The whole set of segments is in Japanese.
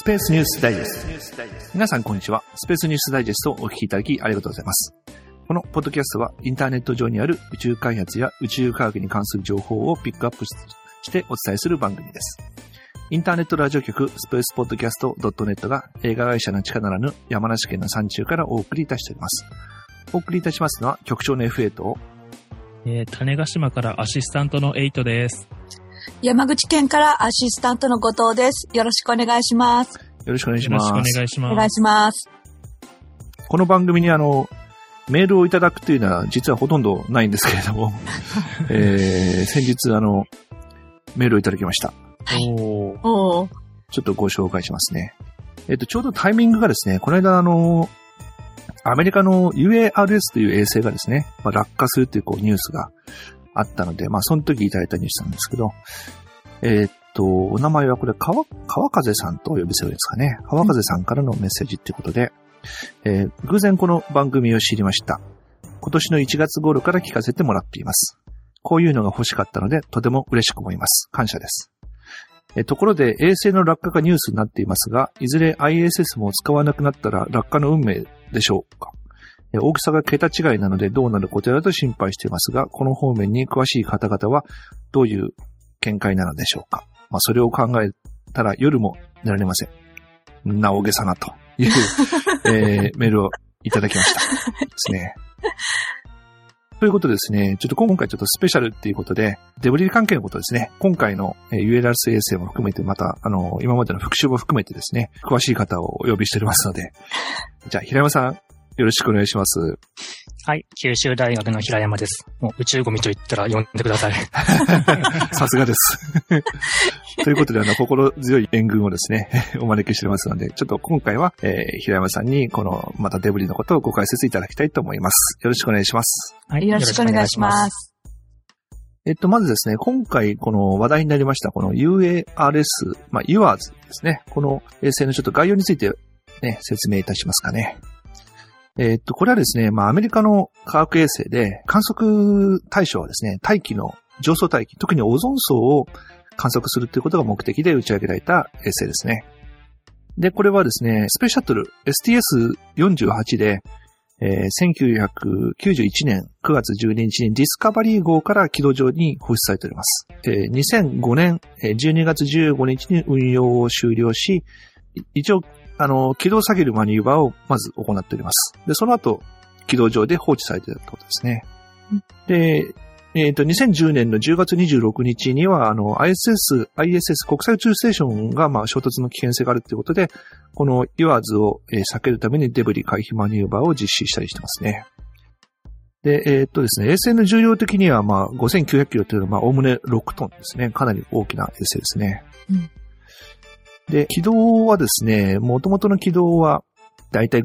スペースニュースダイジェスト。皆さんこんにちは。スペースニュースダイジェストをお聞きいただきありがとうございます。このポッドキャストはインターネット上にある宇宙開発や宇宙科学に関する情報をピックアップしてお伝えする番組です。インターネットラジオ局スペースポッドキャスト .net が映画会社の地下ならぬ山梨県の山中からお送りいたしております。お送りいたしますのは局長の F8 と種子島からアシスタントの8です。 山口県からアシスタントの後藤です。よろしくお願いします。 よろしくお願いします。 よろしくお願いします。 お願いします。 この番組にメールをいただくというのは実はほとんどないんですけれども、先日メールをいただきました。 はい。 おちょっとご紹介しますね。ちょうどタイミングがですね、この間アメリカの UARS という衛星がですね、落下するというニュースがあったので、その時いただいたニュースなんですけど、お名前はこれ、川風さんとお呼びするんですかね。川風さんからのメッセージということで、偶然この番組を知りました。今年の1月頃から聞かせてもらっています。こういうのが欲しかったので、とても嬉しく思います。感謝です。ところで、衛星の落下がニュースになっていますが、いずれ ISS も使わなくなったら落下の運命でしょうか。大きさが桁違いなのでどうなることやらと心配していますが、この方面に詳しい方々はどういう見解なのでしょうか。それを考えたら夜も寝られません。なおげさなという、メールをいただきました。ですね。ということでですね、ちょっと今回スペシャルっていうことで、デブリ関係のことですね、今回の ULRS 衛星も含めて、また、今までの復習も含めてですね、詳しい方をお呼びしておりますので、じゃあ、平山さん、よろしくお願いします。 はい、九州大学の平山です。もう宇宙ゴミと言ったら呼んでください。 さすがです。ということで、心強い援軍をですね、お招きしておりますので、ちょっと今回は、平山さんに、またデブリのことをご解説いただきたいと思います。よろしくお願いします。 はい、よろしくお願いします。 まずですね、今回この話題になりました、この UARS、UARS ですね、この衛星のちょっと概要についてね、説明いたしますかね。これはですね、アメリカの科学衛星で観測対象はですね、大気の上層大気、特にオゾン層を観測するということが目的で打ち上げられた衛星ですね。で、これはですね、スペースシャトル STS-48 で、1991年9月12日にディスカバリー号から軌道上に放出されております。2005年12月15日に運用を終了し、一応軌道を下げるマニューバーをまず行っております。で、その後、軌道上で放置されていたということですね。で、2010年の10月26日には、ISS 国際宇宙ステーションが、衝突の危険性があるということで、この UARS を避けるためにデブリ回避マニューバーを実施したりしてますね。で、ですね、衛星の重量的には、5900キロというのは、おおむね6トンですね。かなり大きな衛星ですね。で、軌道はですね、元々の軌道はだいたい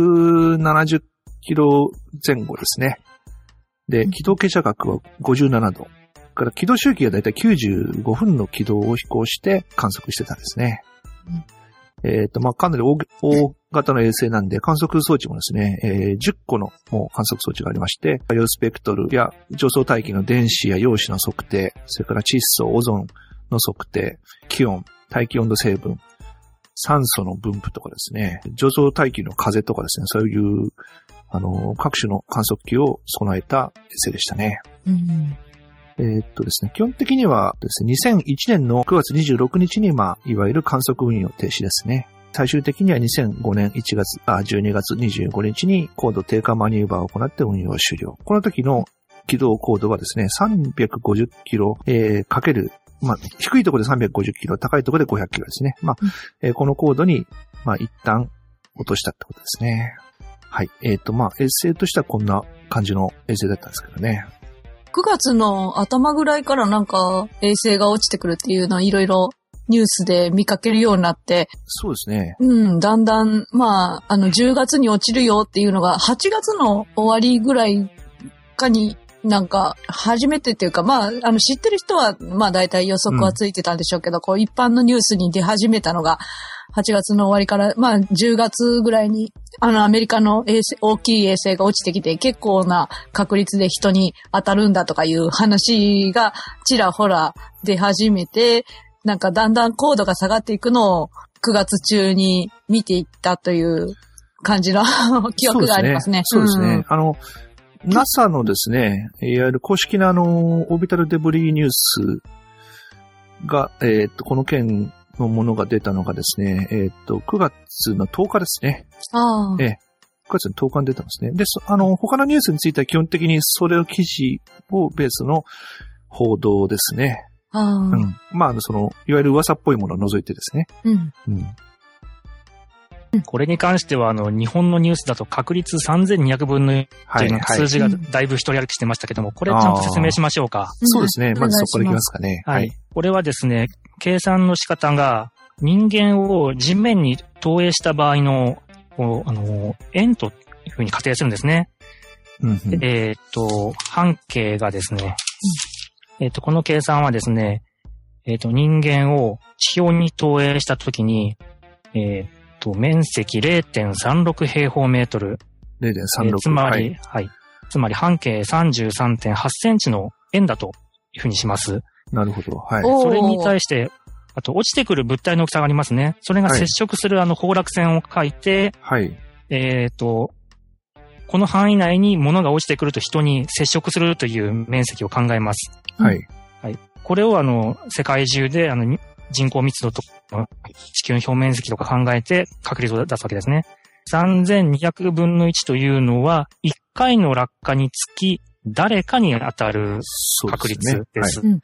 570キロ前後ですね。で、軌道傾斜角は57度。から軌道周期がだいたい95分の軌道を飛行して観測してたんですね。かなり大型の衛星なんで観測装置もですね、10個のもう観測装置がありまして、バイオスペクトルや上層大気の電子や陽子の測定、それから窒素、オゾンの測定、気温、大気温度成分、酸素の分布とかですね、上層大気の風とかですね、そういう、各種の観測器を備えた衛星でしたね。ですね、基本的にはですね、2001年の9月26日に、いわゆる観測運用停止ですね。最終的には2005年12月25日に高度低下マニューバーを行って運用終了。この時の軌道高度はですね、350キロ、かける低いところで350キロ、高いところで500キロですね。この高度に、一旦落としたってことですね。はい。衛星としてはこんな感じの衛星だったんですけどね。 9月の頭ぐらいから衛星が落ちてくるっていうのはいろいろニュースで見かけるようになって。 そうですね。 だんだん、10月に落ちるよっていうのが、8月の終わりぐらいかに、初めてっていうか、知ってる人は、大体予測はついてたんでしょうけど、一般のニュースに出始めたのが、8月の終わりから、10月ぐらいに、アメリカの大きい衛星が落ちてきて、結構な確率で人に当たるんだとかいう話が、ちらほら出始めて、だんだん高度が下がっていくのを 9月中に見ていったという感じの記憶がありますね。 そうですね。NASA のですね、いわゆる公式なオービタルデブリーニュースが、この件のものが出たのがですね、9月の10日ですね。 ああ。 9月の10日に出たんですね。で、他のニュースについては基本的にそれの記事をベースの報道ですね。 ああ。 うん。まあ、いわゆる噂っぽいものを除いてですね。 うん。 うん。 これに関しては、日本のニュースだと確率3200分の1という数字がだいぶ一人歩きしてましたけども、これちゃんと説明しましょうか。 そうですね。まずそこからいきますかね。 はい。これはですね、計算の仕方が人間を地面に投影した場合の、円というふうに仮定するんですね。 うんうん、 半径がですね、この計算はですね、人間を地表に投影したときに、面積 0.36 平方メートル。 0.36。 つまり、はい。つまり半径 33.8 センチの円だというふうにします。 なるほど。はい。 それに対して、あと落ちてくる物体の大きさがありますね。それが接触する崩落線を書いて、 はい。 この範囲内に物が落ちてくると人に接触するという面積を考えます。 はい。 はい。これを世界中で人口密度と地球の表面積とか考えて確率を出すわけですね。3200分の1というのは、1回の落下につき誰かに当たる確率です。 はい、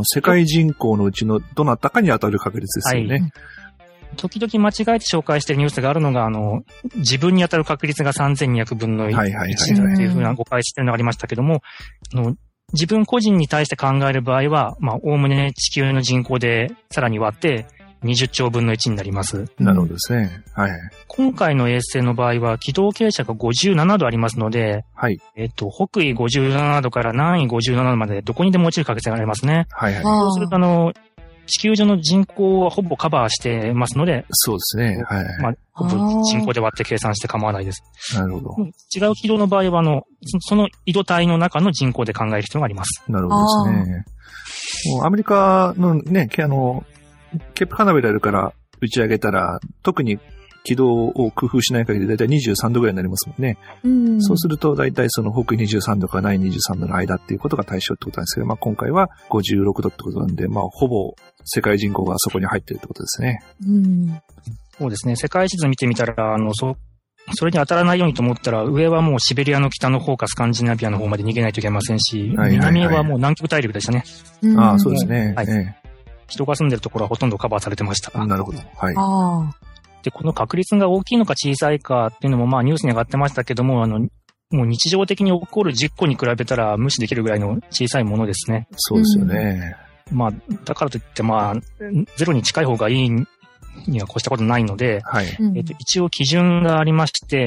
世界人口のうちのどなたかに当たる確率ですよね。はい、 時々間違えて紹介しているニュースがあるのが、自分に当たる確率が3200分の1というふうな誤解しているのがありましたけども、自分個人に対して考える場合は、まあ、おおむね地球の人口でさらに割って20兆分の1になります。 なるほどですね。はい。 今回の衛星の場合は、軌道傾斜が57度ありますので、 はい。 北緯57度から南緯57度までどこにでも落ちる確率がありますね。 はいはい。 そうすると地球上の人口はほぼカバーしてますので、 そうですね。はい。 まあ、ほぼ人口で割って計算して構わないです。 なるほど。 違う軌道の場合は、その緯度帯の中の人口で考える必要があります。 なるほどですね。もうアメリカのね、ケープカナベラルから打ち上げたら、特に軌道を工夫しない限りだいたい23度ぐらいになりますもんね。そうするとだいたいその北緯23度から南緯23度の間っていうことが対象ってことなんですけど、まあ今回は56度ってことなんで、まあほぼ世界人口がそこに入ってるってことですね。 そうですね。世界地図見てみたら、それに当たらないようにと思ったら、上はもうシベリアの北の方かスカンジナビアの方まで逃げないといけませんし、南はもう南極大陸でしたね。 ああ、そうですね。 はい。人が住んでるところはほとんどカバーされてました。 なるほど。はい。 で、この確率が大きいのか小さいかっていうのもまあニュースに上がってましたけども、もう日常的に起こる10個に比べたら無視できるぐらいの小さいものですね。 そうですよね。 まあ、だからといってまあ、ゼロに近い方がいいには越したことないので、 はい。 一応基準がありまして、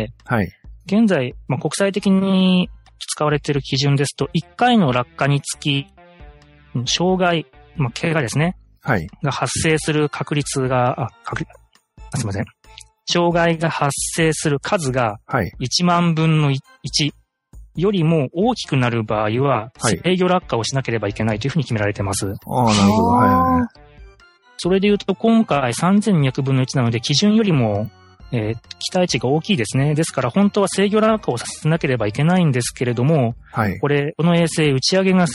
はい。 現在、まあ国際的に使われている基準ですと、1回の落下につき、障害、まあ、怪我ですね。 はい。 が発生する確率が、すみません。障害が発生する数が、1万分の1よりも大きくなる場合は、制御落下をしなければいけないというふうに決められています。 ああ、なるほど。はい。 それで言うと、今回3200分の1なので、基準よりも、期待値が大きいですね。ですから、本当は制御落下をさせなければいけないんですけれども、 はい。 この衛星、打ち上げが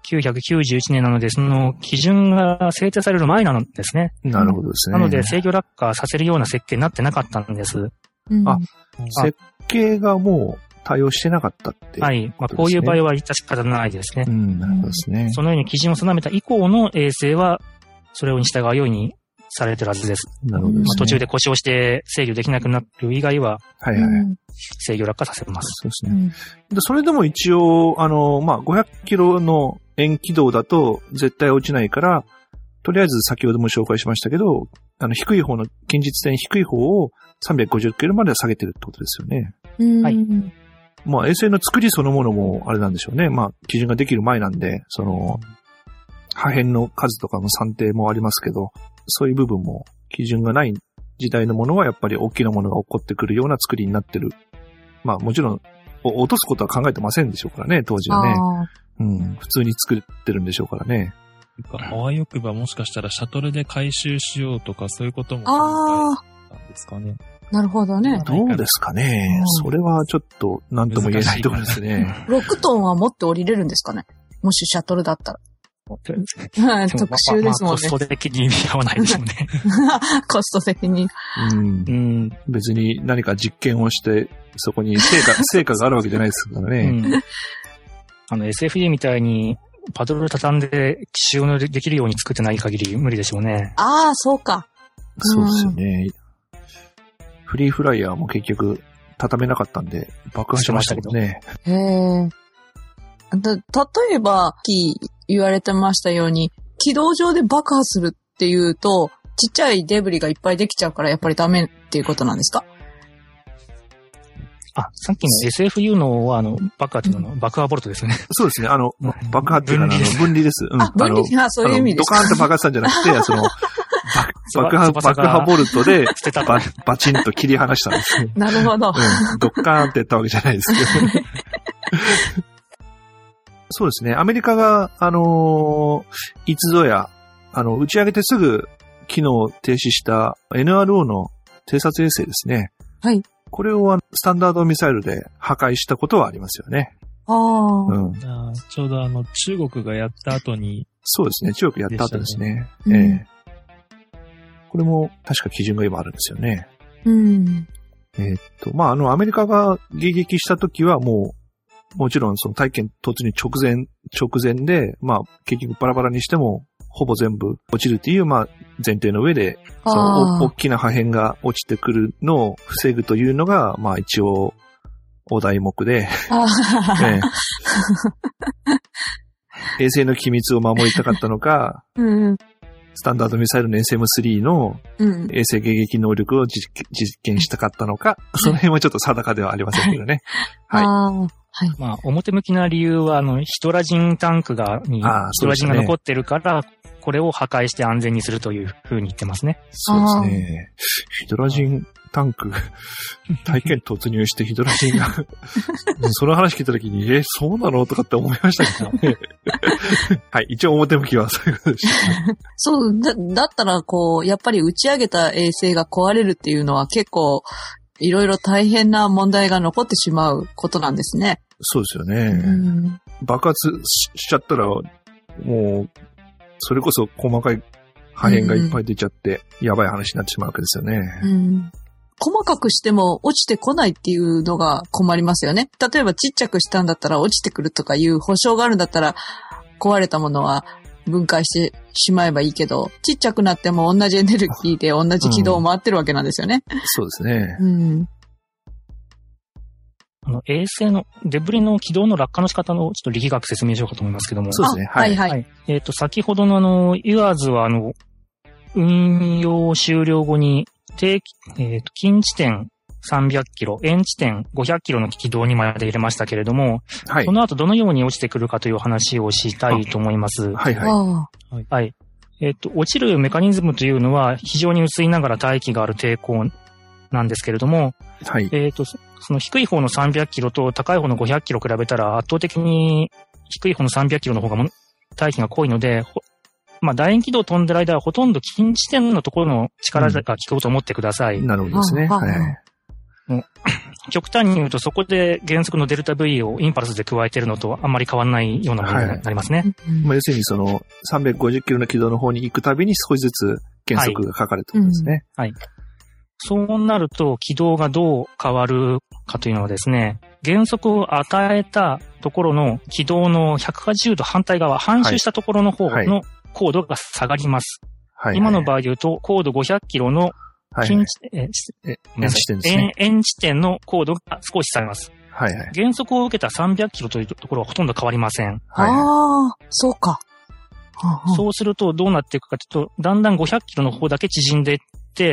1991年なので、その基準が制定される前なんですね。 なるほどですね。 なので、制御落下させるような設計になってなかったんです。 設計がもう対応してなかったって、 はい。まあ、こういう場合は致し方ないですね。 なるほどですね。 そのように基準を定めた以降の衛星は、それに従うようにされてるはずです。 なるほどですね。 まあ、途中で故障して制御できなくなる以外は、制御落下させます。 そうですね。でそれでも一応、まあ、500キロの円軌道だと絶対落ちないから、とりあえず先ほども紹介しましたけど、低い方の、近日点低い方を350キロまで下げてるってことですよね。 はい。 まあ、衛星の作りそのものもあれなんでしょうね。まあ、基準ができる前なんで、破片の数とかの算定もありますけど、そういう部分も基準がない時代のものはやっぱり大きなものが起こってくるような作りになってる。まあもちろん落とすことは考えてませんでしょうからね、当時はね。普通に作ってるんでしょうからね。 あわよくばもしかしたらシャトルで回収しようとかそういうことも考えたんですかね。 なるほどね。 どうですかね。それはちょっと何とも言えないところですね。 6トンは持って降りれるんですかね。もしシャトルだったら。特殊ですもんね。 コスト的に意味合わないですもんね。 コスト的に。 別に何か実験をして、そこに成果があるわけじゃないですからね。 SFD みたいに、パドル畳んで使用できるように作ってない限り無理でしょうね。 ああ、そうか。 そうですよね。フリーフライヤーも結局、畳めなかったんで、爆破しましたけどね。 へえ。例えば、言われてましたように、軌道上で爆破するっていうと、ちっちゃいデブリがいっぱいできちゃうからやっぱりダメっていうことなんですか？ さっきの SFU の爆破っていうのは爆破ボルトですよね。 そうですね。爆破っていうか分離です。 分離、そういう意味ですか。 ドカーンって爆発したんじゃなくて、爆破ボルトでバチンと切り離したんです。 なるほど。 ドッカーンってやったわけじゃないですけど。そうですね。アメリカが、いつぞや、打ち上げてすぐ機能停止した NRO の偵察衛星ですね。 はい。 これをスタンダードミサイルで破壊したことはありますよね。 ちょうど中国がやった後に。 そうですね。中国やった後ですね。これも確か基準が今あるんですよね。アメリカが迎撃した時はもちろんその体験突入直前で、結局バラバラにしても、ほぼ全部落ちるっていう、前提の上で、その大きな破片が落ちてくるのを防ぐというのが、一応、お題目で、衛星の機密を守りたかったのか、スタンダードミサイルの SM3 の衛星迎撃能力を実験したかったのか、その辺はちょっと定かではありませんけどね。はい。 表向きな理由は、ヒドラジンタンクヒドラジンが残ってるから、これを破壊して安全にするという風に言ってますね。 そうですね。ヒドラジンタンク、体験突入してヒドラジンが、その話聞いたときに、そうなのとかって思いましたけどね。はい、一応表向きはそういうことでした。 そう、だったらやっぱり打ち上げた衛星が壊れるっていうのは結構、いろいろ大変な問題が残ってしまうことなんですね。 そうですよね。爆発しちゃったら、もう、それこそ細かい破片がいっぱい出ちゃって、やばい話になってしまうわけですよね。 細かくしても落ちてこないっていうのが困りますよね。例えばちっちゃくしたんだったら落ちてくるとかいう保証があるんだったら、壊れたものは分解してしまえばいいけど、ちっちゃくなっても同じエネルギーで同じ軌道を回ってるわけなんですよね。 そうですね。 衛星のデブリの軌道の落下の仕方のちょっと力学説明しようかと思いますけども。 そうですね。はい。 先ほどのユアーズは運用終了後に近地点300キロ、円地点500キロの軌道にまで入れましたけれども、その後どのように落ちてくるかという話をしたいと思います。落ちるメカニズムというのは非常に薄いながら大気がある抵抗なんですけれども、その低い方の300キロと高い方の500キロ比べたら圧倒的に低い方の300キロの方が大気が濃いので、楕円軌道を飛んでる間はほとんど近地点のところの力が効くと思ってください。 なるほどですね。 極端に言うとそこで原則のデルタ V をインパルスで加えているのとあんまり変わらないようなものになりますね。 要するにその350キロの軌道の方に行くたびに少しずつ減速がかかるということですね。 そうなると軌道がどう変わるかというのはですね、減速を与えたところの軌道の180度反対側、半周したところの方の高度が下がります。今の場合で言うと高度500キロの円地点の高度が少し下がります。減速を受けた300キロというところはほとんど変わりません。 そうか。 そうするとどうなっていくかというと、だんだん500キロの方だけ縮んでいって、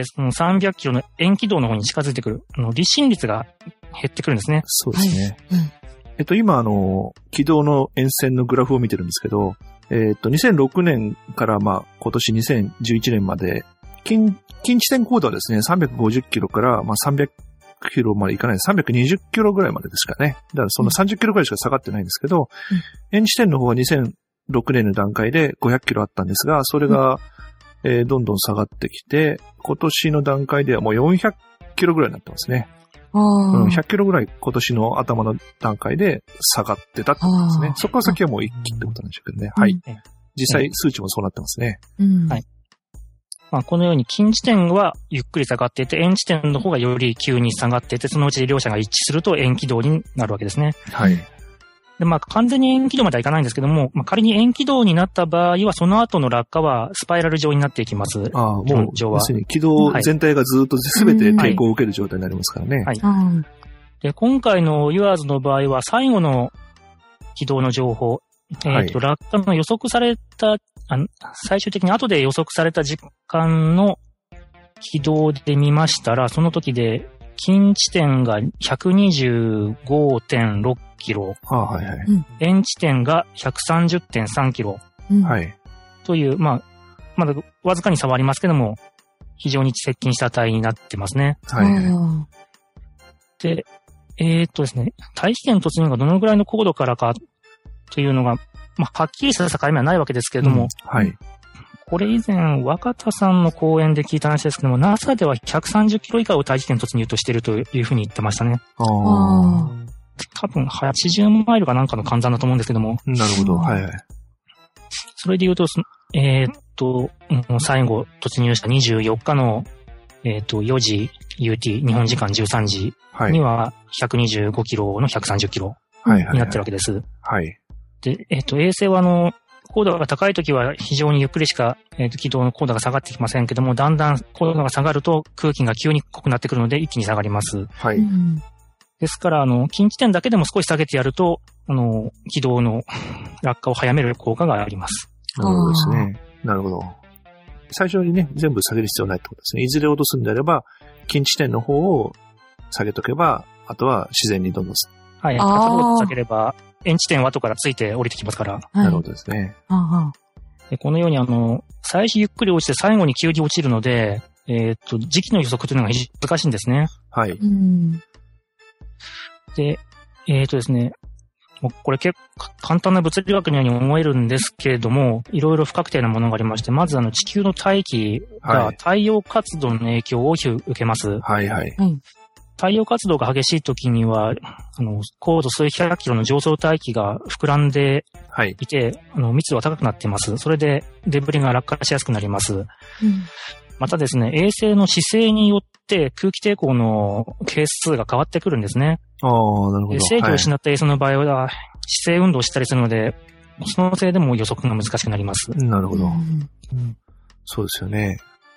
その300キロの円軌道の方に近づいてくる。離心率が減ってくるんですね。 そうですね。今軌道の沿線のグラフを見てるんですけど、2006年から今年2011年まで、近地点高度はですね、350キロから300キロまでいかない、320キロぐらいまでですかね。だからそんな30キロぐらいしか下がってないんですけど、円地点の方は2006 2006年の段階で500キロあったんですが、それが、どんどん下がってきて、今年の段階ではもう400キロぐらいになってますね。100キロぐらい今年の頭の段階で下がってたってことですね。そこから先はもう一気ってことなんでしょうけどね。はい。実際数値もそうなってますね。 はい。まあ、このように近地点はゆっくり下がっていて、遠地点の方がより急に下がっていて、そのうち両者が一致すると円軌道になるわけですね。 はい。 で、まあ、完全に円軌道まではいかないんですけども、まあ、仮に円軌道になった場合は、その後の落下はスパイラル状になっていきます。 ああ、もう、要するに軌道全体がずっと全て抵抗を受ける状態になりますからね。 はい。で、今回のユアーズの場合は、最後の軌道の情報、落下の予測された、最終的に後で予測された時間の軌道で見ましたら、その時で、近地点が 125.6 キロ。 はいはい。 遠地点が 130.3 キロ。 はい。 という、まあ、まだわずかに差はありますけども、非常に接近した値になってますね。 はい。 で、ですね、大気圏突入がどのぐらいの高度からかというのが、まあ、はっきりした境目はないわけですけれども、 はい。 これ以前、若田さんの講演で聞いた話ですけども、NASA では130キロ以下を大気圏突入としているというふうに言ってましたね。多分、80マイルかなんかの換算だと思うんですけども。 なるほど。はい。 それで言うと、最後突入した24日の、4時 UT、日本時間13時には125キロの130キロになってるわけです。 はい。 で、衛星は高度が高いときは非常にゆっくりしか、軌道の高度が下がってきませんけども、だんだん高度が下がると空気が急に濃くなってくるので一気に下がります。 はい。 ですから、近地点だけでも少し下げてやると、軌道の落下を早める効果があります。 なるほどですね。なるほど。最初にね、全部下げる必要ないってことですね。いずれ落とすんであれば、近地点の方を下げとけば、あとは自然にどんどん。 はい。片方下げれば、遠地点は後からついて降りてきますから。 なるほどですね。 でこのように最初ゆっくり落ちて最後に急に落ちるので、時期の予測というのが非常に難しいんですね。 はい。 で、ですね、これ結構簡単な物理学のように思えるんですけれども、いろいろ不確定なものがありまして、まず地球の大気が太陽活動の影響を大きく受けます。 はいはい。 太陽活動が激しい時には、高度数百キロの上層大気が膨らんでいて、密度が高くなっています。それでデブリが落下しやすくなります。またですね、衛星の姿勢によって空気抵抗の係数が変わってくるんですね。 なるほど。 制御を失った衛星の場合は、姿勢運動をしたりするので、そのせいでも予測が難しくなります。 なるほど。そうですよね。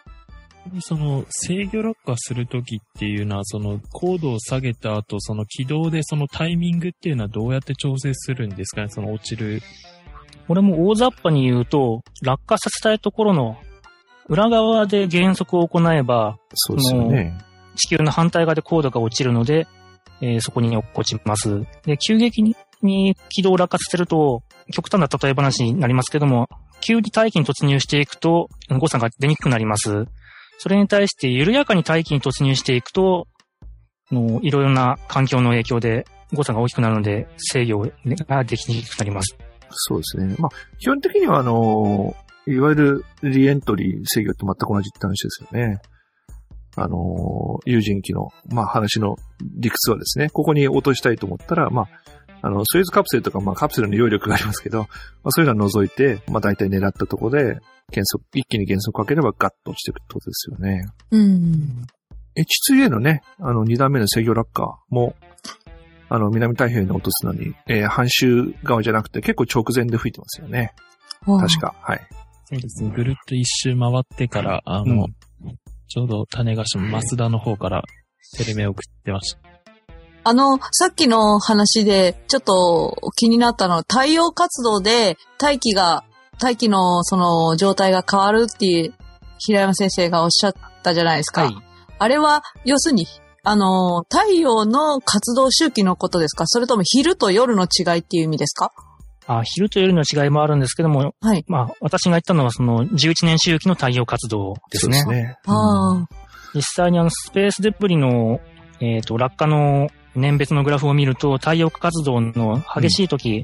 制御落下するときっていうのは、高度を下げた後、軌道でタイミングっていうのはどうやって調整するんですかね、落ちる。 これも大雑把に言うと、落下させたいところの裏側で減速を行えば、 そうですよね。 地球の反対側で高度が落ちるので、そこに落っこちます。で、急激に軌道を落下させると、極端な例え話になりますけども、急に大気に突入していくと、誤差が出にくくなります。それに対して緩やかに大気に突入していくと、いろいろな環境の影響で誤差が大きくなるので制御ができにくくなります。 そうですね。まあ、基本的にはいわゆるリエントリー制御と全く同じって話ですよね。有人機の、話の理屈はですね、ここに落としたいと思ったら、ソユーズカプセルとか、カプセルの揚力がありますけど、そういうのは除いて、大体狙ったところで、一気に減速かければガッと落ちていくってことですよね。H2A のね、2段目の制御落下も、南太平洋に落とすのに、半周側じゃなくて結構直前で吹いてますよね。確か。はい。 そうですね。ぐるっと一周回ってから、ちょうど種子島、増田の方からテレメを送ってました。 さっきの話でちょっと気になったのは、太陽活動で大気のその状態が変わるっていう平山先生がおっしゃったじゃないですか。はい、あれは、要するに、太陽の活動周期のことですか？それとも昼と夜の違いっていう意味ですか？ 昼と夜の違いもあるんですけども、はい。私が言ったのはその11年周期の太陽活動ですね。そうですね。実際にスペースデブリの、落下の年別のグラフを見ると、太陽活動の激しい時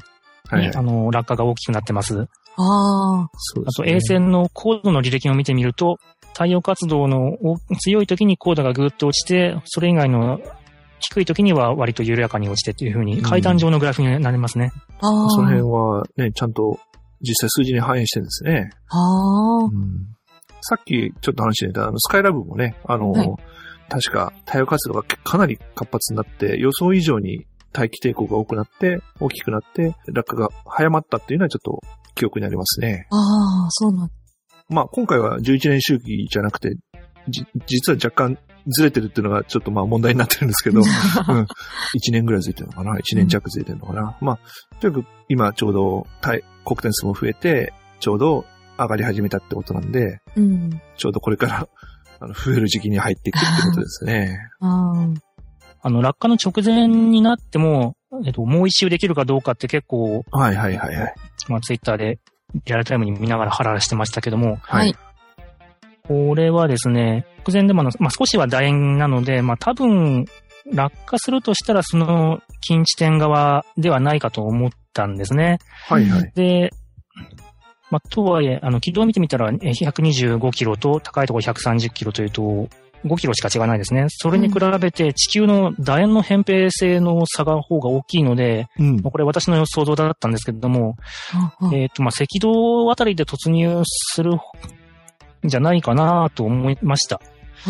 はいはい、 落下が大きくなってます。 ああと衛星の高度の履歴を見てみると、太陽活動の強い時に高度がぐーっと落ちて、それ以外の低い時には割と緩やかに落ちてっていう風に階段状のグラフになりますね。 その辺はね、ちゃんと実際数字に反映してるんですね。さっきちょっと話してたスカイラブもね、はい、確か太陽活動がかなり活発になって、予想以上に大気抵抗が多くなって、大きくなって、落下が早まったっていうのはちょっと記憶にありますね。 そうなん。 まあ今回は11年周期じゃなくて、実は若干ずれてるっていうのがちょっとまあ問題になってるんですけど、1年ぐらいずれてるのかな ?1 年弱ずれてるのかな、まあ、とにかく今ちょうど黒点数も増えて、ちょうど上がり始めたってことなんで、ちょうどこれから増える時期に入っていくってことですね。 落下の直前になっても、もう一周できるかどうかって結構、 まあツイッターでリアルタイムに見ながらハラハラしてましたけども、 はい。 これはですね、直前でも少しは楕円なので、多分、落下するとしたらその近地点側ではないかと思ったんですね。 はいはい。 で、とはいえ、軌道を見てみたら125キロと高いところ130キロというと、5キロしか違わないですね。それに比べて地球の楕円の扁平性の差が方が大きいので、これ私の想像だったんですけれども、赤道あたりで突入するんじゃないかなと思いました。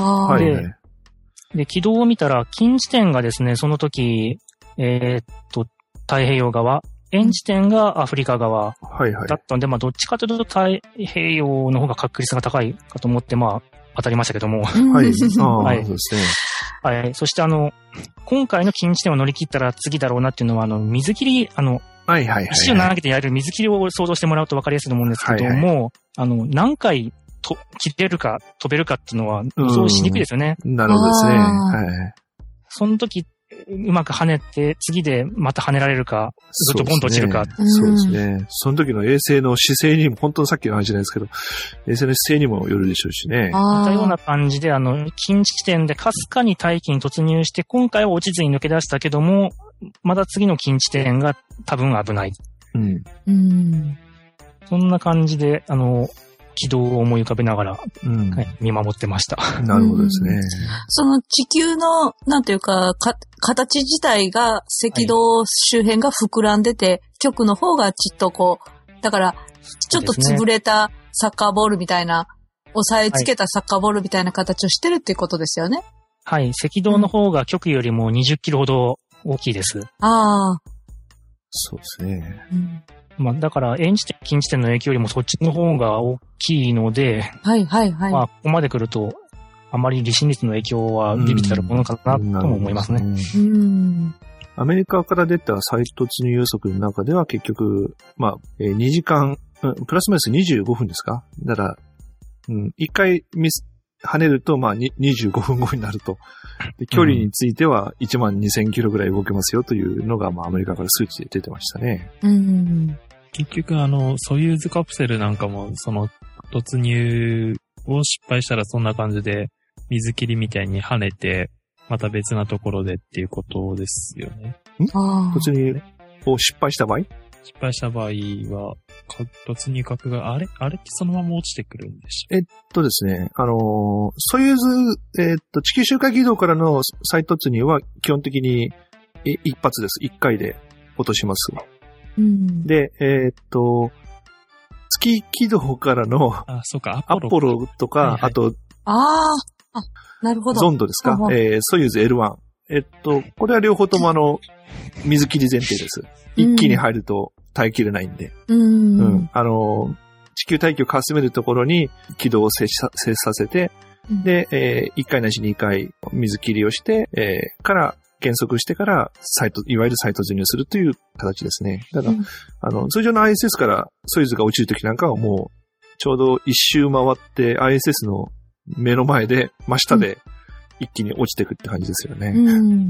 で、軌道を見たら、近地点がですね、その時、太平洋側、遠地点がアフリカ側だったので、どっちかというと太平洋の方が確率が高いかと思って、当たりましたけども。 はい。そうですね。 はい。そして今回の近地点を乗り切ったら次だろうなっていうのは、水切り、石を投げてやる水切りを想像してもらうと分かりやすいと思うんですけども、何回切れるか飛べるかっていうのは予想しにくいですよね。 なるほどですね。はい。 その時、うまく跳ねて、次でまた跳ねられるか、ずっとボンと落ちるか。 そうですね。その時の衛星の姿勢にも、本当にさっきの話じゃないですけど、衛星の姿勢にもよるでしょうしね。 似たような感じで、近地点でかすかに大気に突入して、今回は落ちずに抜け出したけども、まだ次の近地点が多分危ない。そんな感じで、軌道を思い浮かべながら、見守ってました。 なるほどですね。 その地球の、なんていうか、形自体が赤道周辺が膨らんでて、極の方がちっとだから、ちょっと潰れたサッカーボールみたいな、押さえつけたサッカーボールみたいな形をしてるっていうことですよね。 はい。赤道の方が極よりも20キロほど大きいです。 そうですね。 だから、遠地点、近地点の影響よりもそっちの方が大きいので、ここまで来ると、あまり離心率の影響はビビったるものかなとも思いますね。 アメリカから出た再突入予測の中では結局、2時間、プラスマイナス25分ですか？だから、1回跳ねると、25分後になると。で距離については12000キロぐらい動けますよというのが、アメリカから数値で出てましたね。 結局、ソユーズカプセルなんかも、その、突入を失敗したらそんな感じで、水切りみたいに跳ねて、また別なところでっていうことですよね。 突入を失敗した場合は、突入角が、あれってそのまま落ちてくるんでしょ？ ですね、ソユーズ、地球周回軌道からの再突入は基本的に一発です。一回で落とします。で、月軌道からの、アポロとか、あと、 なるほど。 ゾンドですか？ソユーズ L1。これは両方とも水切り前提です。一気に入ると耐えきれないんで。地球大気をかすめるところに軌道を接させて、で、1回ないし2回水切りをして、減速してから、いわゆる再突入するという形ですね。だから、通常の ISS からソユーズが落ちるときなんかはもう、ちょうど一周回って ISS の目の前で、真下で一気に落ちていくって感じですよね。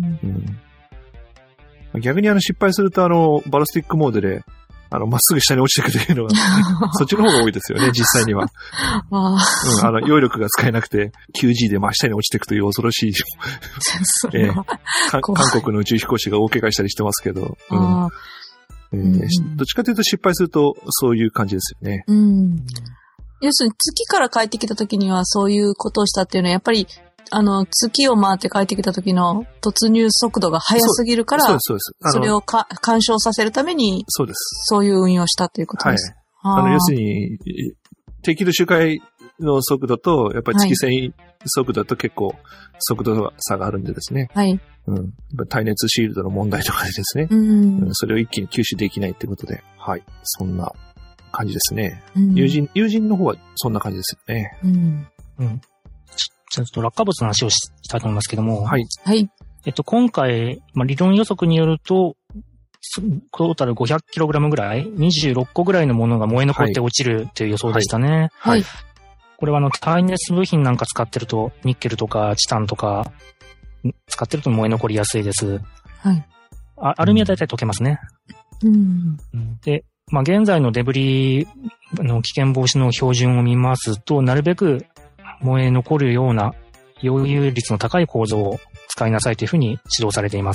逆に失敗するとバラスティックモードで、まっすぐ下に落ちていくというのが、そっちの方が多いですよね、実際には。揚力が使えなくて、9G で真下に落ちていくという恐ろしい、韓国の宇宙飛行士が大怪我したりしてますけど。 どっちかというと失敗するとそういう感じですよね。 要するに月から帰ってきた時にはそういうことをしたっていうのはやっぱり月を回って帰ってきた時の突入速度が速すぎるから、そうです。それを干渉させるために、そうです。そういう運用したということです。 はい。要するに、適度周回の速度と、やっぱり月線速度と結構速度差があるんでですね。はい。耐熱シールドの問題とかでですね。それを一気に吸収できないってことで、はい。そんな感じですね。友人の方はそんな感じですよね。 ちょっと落下物の話をしたいと思いますけども。 はい。はい。 今回、理論予測によると、トータル 500kg ぐらい、26個ぐらいのものが燃え残って落ちるという予想でしたね。はい。これは耐熱部品なんか使ってると、ニッケルとかチタンとか、使ってると燃え残りやすいです。はい。アルミはだいたい溶けますね。で、現在のデブリの危険防止の標準を見ますと、なるべく燃え残るような溶融率の高い構造を使いなさいというふうに指導されています。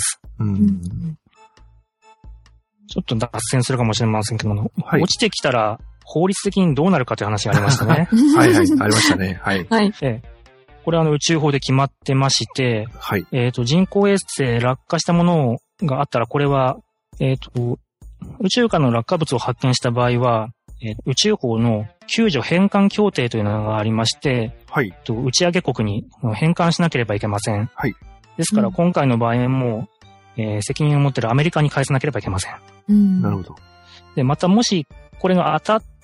ちょっと脱線するかもしれませんけども、落ちてきたら法律的にどうなるかという話がありましたね。 はいはい、ありましたね。はい。 これは宇宙法で決まってまして、はい。人工衛星落下したものがあったら、これは、宇宙間の落下物を発見した場合は、宇宙法の救助返還協定というのがありまして、はい。打ち上げ国に返還しなければいけません。はい。ですから今回の場合も、責任を持っているアメリカに返さなければいけません。 なるほど。 で、またもし、これが当たって、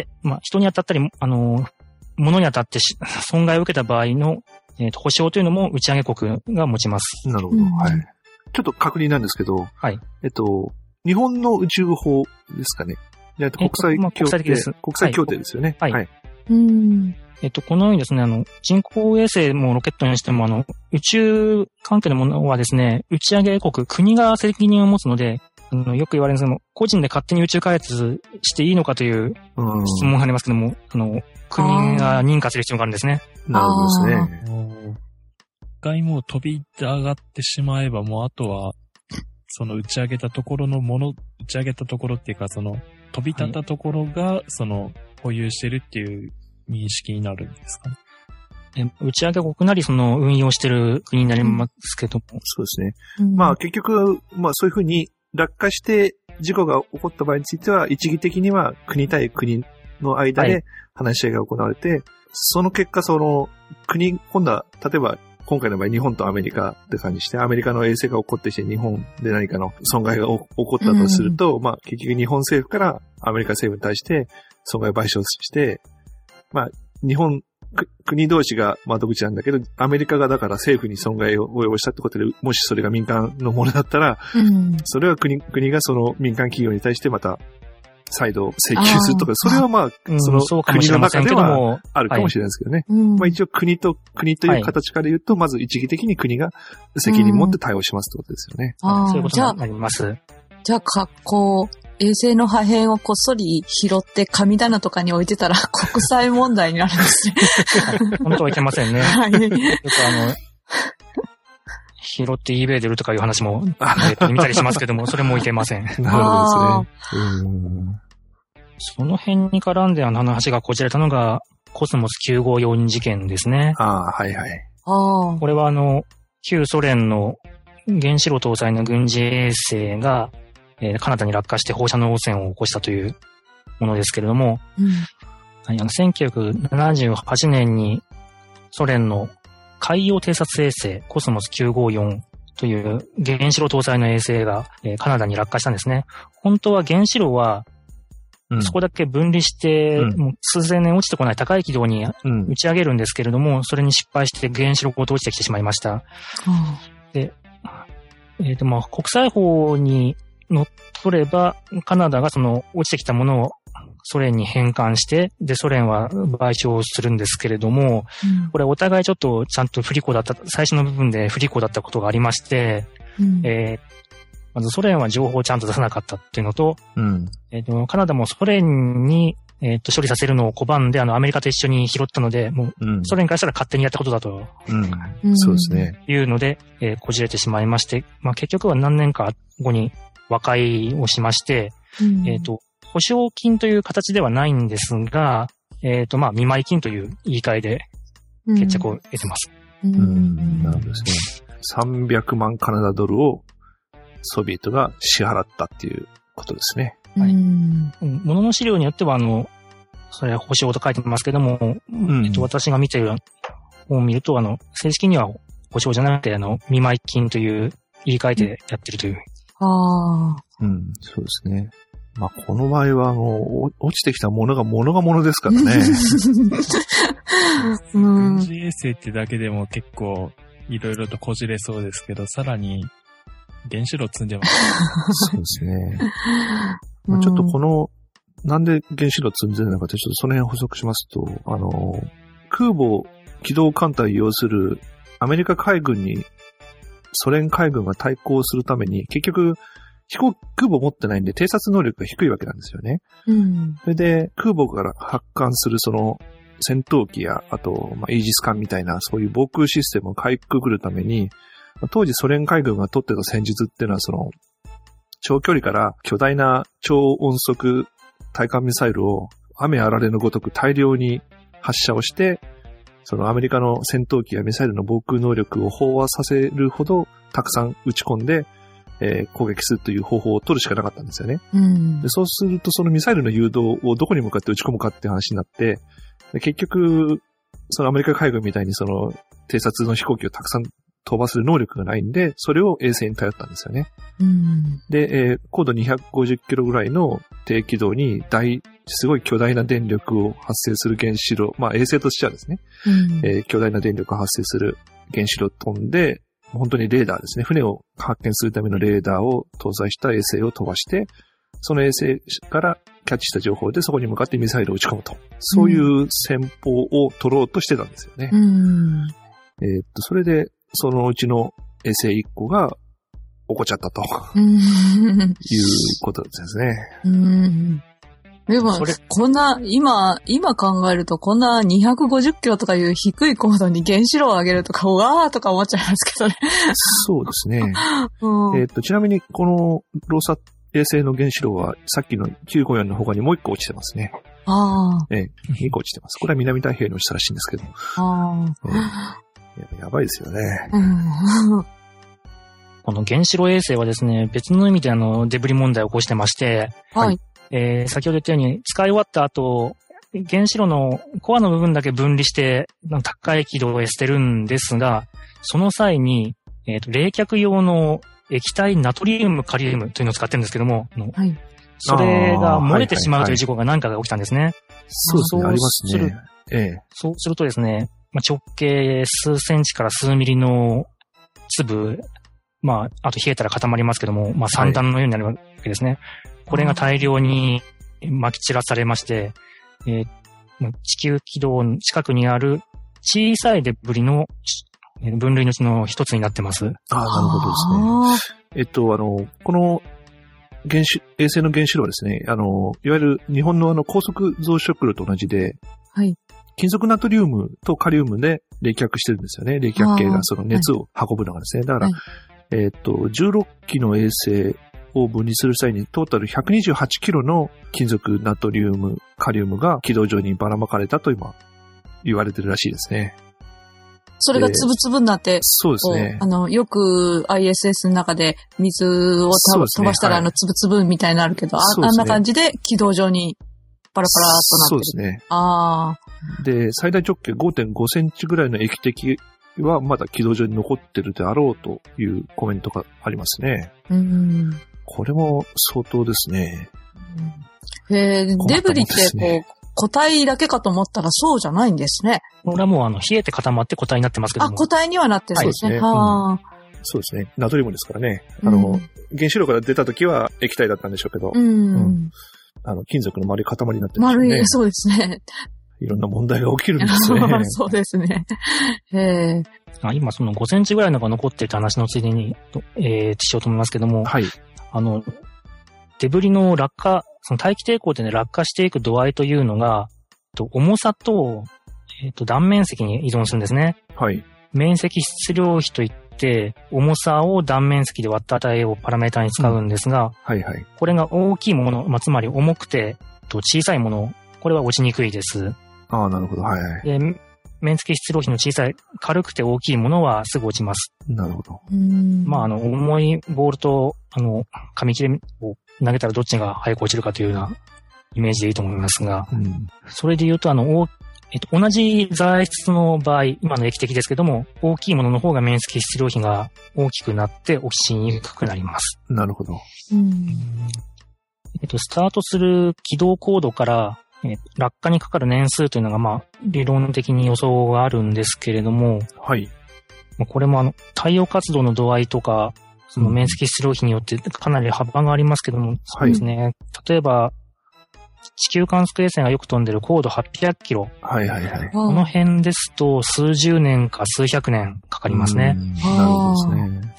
人に当たったり、物に当たって損害を受けた場合の、保証というのも打ち上げ国が持ちます。 なるほど。はい。ちょっと確認なんですけど、はい。日本の宇宙法ですかね。国際協定です。国際協定ですよね。はい。はい。 このようにですね、人工衛星もロケットにしても、宇宙関係のものはですね、打ち上げ国、国が責任を持つので、よく言われるんですけども、個人で勝手に宇宙開発していいのかという質問がありますけども、国が認可する必要があるんですね。 なるほどですね。 一回もう飛び上がってしまえば、もうあとは、その打ち上げたところのもの、打ち上げたところっていうか、飛び立ったところが、保有してるっていう認識になるんですかね。 打ち上げ国なり運用してる国になりますけども。 そうですね。結局、そういうふうに落下して事故が起こった場合については、一義的には国対国の間で話し合いが行われて、その結果今度は、例えば今回の場合日本とアメリカって感じして、アメリカの衛星が起こってきて日本で何かの損害が起こったとすると、結局日本政府からアメリカ政府に対して損害を賠償して、国同士が窓口なんだけど、アメリカがだから政府に損害を及ぼしたってことで、もしそれが民間のものだったら、それは国がその民間企業に対してまた再度請求するとか、それはその国の中ではあるかもしれないですけどね。一応国という形から言うと、まず一義的に国が責任持って対応しますってことですよね。 そういうことになります。 じゃあ、衛星の破片をこっそり拾って神棚とかに置いてたら国際問題になるんですね。 本当はいけませんね。はい。よく拾って eBay で売るとかいう話も見たりしますけども、それもいけません。なるほどですね。その辺に絡んで話がこじられたのがコスモス954事件ですね。 はいはい。 これは旧ソ連の原子炉搭載の軍事衛星がカナダに落下して放射能汚染を起こしたというものですけれども、1978年にソ連の海洋偵察衛星コスモス954という原子炉搭載の衛星がカナダに落下したんですね。本当は原子炉はそこだけ分離して、もう数千年落ちてこない高い軌道に打ち上げるんですけれども、それに失敗して原子炉ごと落ちてきてしまいました。で、国際法にのっとれば、カナダが落ちてきたものをソ連に返還して、で、ソ連は賠償するんですけれども、これお互いちょっとちゃんと不履行だった、最初の部分で不履行だったことがありまして、まずソ連は情報をちゃんと出さなかったっていうのと、カナダもソ連に、処理させるのを拒んで、アメリカと一緒に拾ったので、もう、ソ連からしたら勝手にやったことだと。 そうですね。 いうので、こじれてしまいまして、結局は何年か後に和解をしまして、 保証金という形ではないんですが、見舞い金という言い換えで決着を得てます。 なるほどですね。300万カナダドルをソビエトが支払ったっていうことですね。 はい。物の資料によっては、それは保証と書いてますけども、私が見ている本を見ると、正式には保証じゃなくて、見舞い金という言い換えてやってるという。 そうですね。まあ、この場合は落ちてきたものがものですからね。 軍事衛星ってだけでも結構いろいろとこじれそうですけど、さらに原子炉積んでます。 そうですね。まあ、ちょっとなんで原子炉積んでるのかってちょっとその辺補足しますと、空母機動艦隊を要するアメリカ海軍にソ連海軍が対抗するために結局空母持ってないんで偵察能力が低いわけなんですよね。それで空母から発艦するその戦闘機や、あと、イージス艦みたいなそういう防空システムをかいくぐるために、当時ソ連海軍が取ってた戦術っていうのは長距離から巨大な超音速対艦ミサイルを雨あられのごとく大量に発射をして、そのアメリカの戦闘機やミサイルの防空能力を飽和させるほどたくさん撃ち込んで、攻撃するという方法を取るしかなかったんですよね。でそうするとそのミサイルの誘導をどこに向かって撃ち込むかっていう話になって、で結局、そのアメリカ海軍みたいに偵察の飛行機をたくさん飛ばす能力がないんで、それを衛星に頼ったんですよね。で、高度250キロぐらいの低軌道にすごい巨大な電力を発生する原子炉、衛星としてはですね、巨大な電力を発生する原子炉を飛んで、本当にレーダーですね。船を発見するためのレーダーを搭載した衛星を飛ばして、その衛星からキャッチした情報でそこに向かってミサイルを撃ち込むと。そういう戦法を取ろうとしてたんですよね。それで、そのうちの衛星1個が起こっちゃったと。いうことですね。 でも、こんな、今考えると、こんな250キロとかいう低い高度に原子炉を上げるとか、うわーとか思っちゃいますけどね。 そうですね。ちなみに、このローサ衛星の原子炉は、さっきの954の他にもう1個落ちてますね。2個落ちてます。これは南太平洋に落ちたらしいんですけど。やばいですよね。 この原子炉衛星はですね、別の意味でデブリ問題を起こしてまして、先ほど言ったように、使い終わった後、原子炉のコアの部分だけ分離して、高い軌道へ捨てるんですが、その際に、冷却用の液体ナトリウム、カリウムというのを使ってるんですけども、それが漏れてしまうという事故が何回か起きたんですね。 そうですね、ありますね。 そうするとですね、直径数センチから数ミリの粒、あと冷えたら固まりますけども、散弾のようになるわけですね。これが大量に撒き散らされまして、地球軌道近くにある小さいデブリの分類のうちの一つになってます。 なるほどですね。この衛星の原子炉はですね、いわゆる日本の高速増殖炉と同じで、金属ナトリウムとカリウムで冷却してるんですよね。冷却系がその熱を運ぶのがですね。だから、16機の衛星を分離する際にトータル128キロの金属ナトリウム、カリウムが軌道上にばらまかれたと今言われてるらしいですね。 それがつぶつぶになって、 そうですね。 よく ISS の中で水を飛ばしたらつぶつぶみたいになるけど、あんな感じで軌道上にパラパラっとなってる。 そうですね。で、最大直径 5.5 センチぐらいの液体はまだ軌道上に残ってるであろうというコメントがありますね。これも相当ですね。 デブリって固体だけかと思ったらそうじゃないんですね。 これはもう冷えて固まって固体になってますけども。 固体にはなってるんですね。 そうですね。ナトリウムですからね。原子炉から出た時は液体だったんでしょうけど。金属の丸い塊になってるんですね。 丸い、そうですね。 いろんな問題が起きるんですね。 そうですね。 今その5センチぐらいのが残っていた話のついでに、しようと思いますけども、デブリの落下、その大気抵抗でね、落下していく度合いというのが、重さと、断面積に依存するんですね。面積質量比といって、重さを断面積で割った値をパラメータに使うんですが、 はいはい。 これが大きいもの、つまり重くて小さいもの、これは落ちにくいです。 ああ、なるほど。はいはい。 で、面付き出力比の小さい、軽くて大きいものはすぐ落ちます。 なるほど。 重いボールと、紙切れを投げたらどっちが早く落ちるかというようなイメージでいいと思いますが、それで言うと、同じ材質の場合、今の液滴ですけども、大きいものの方が面積出力比が大きくなって落ちにくくなります。 なるほど。 スタートする起動コードから、落下にかかる年数というのが、理論的に予想があるんですけれども、 はい。 これも太陽活動の度合いとか、その面積出力比によってかなり幅がありますけども、そうですね。例えば、地球観測衛星がよく飛んでる高度800キロ。 はいはいはい。 この辺ですと数十年か数百年かかりますね。 なるほどですね。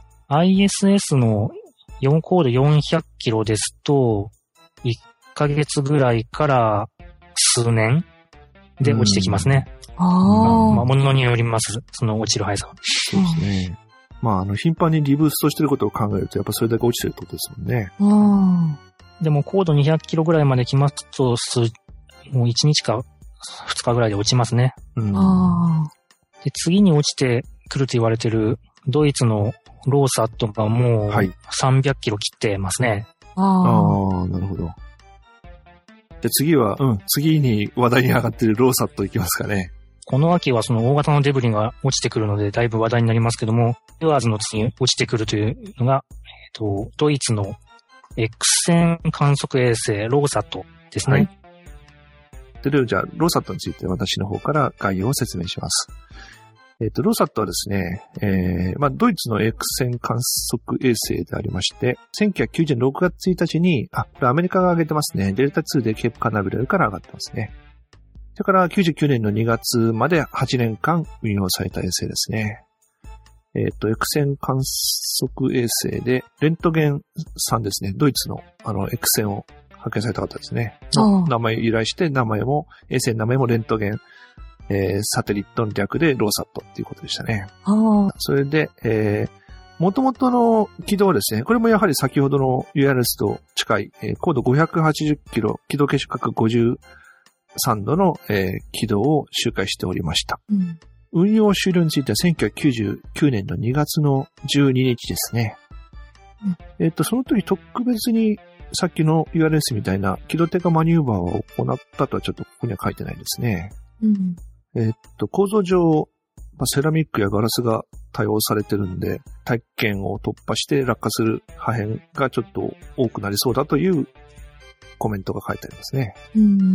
ISS の高度400キロですと、1ヶ月ぐらいから数年で落ちてきますね。ものによります。その落ちる速さは。 そうですね。頻繁にリブーストしてることを考えると、やっぱそれだけ落ちてるってことですもんね。 でも高度200キロぐらいまで来ますと、もう1日か2日ぐらいで落ちますね。で、次に落ちてくると言われてるドイツのローサットがもう300キロ切ってますね。 なるほど。で、次に話題に上がってるローサットいきますかね。 この秋はその大型のデブリが落ちてくるので、だいぶ話題になりますけども、ユアーズの次に落ちてくるというのが、ドイツのX線観測衛星ローサットですね。はい。 で、じゃあ、ローサットについて私の方から概要を説明します。ローサットはですね、ドイツの X 線観測衛星でありまして、1990年6月1日に、これアメリカが上げてますね。デルタ2でケープカナベルから上がってますね。それから99年の2月まで8年間運用された衛星ですね。X 線観測衛星で、レントゲンさんですね。ドイツのX 線を発見された方ですね。の名前由来して、衛星の名前もレントゲン、サテリットの略でローサットっていうことでしたね。それで、元々の軌道はですね、これもやはり先ほどの URS と近い、高度580キロ、軌道傾斜角53度の、軌道を周回しておりました。運用終了については1999年の2月の12日ですね。その時特別にさっきの URS みたいな軌道低下マニューバーを行ったとはちょっとここには書いてないですね。構造上、セラミックやガラスが多用されてるんで、大気圏を突破して落下する破片がちょっと多くなりそうだというコメントが書いてありますね。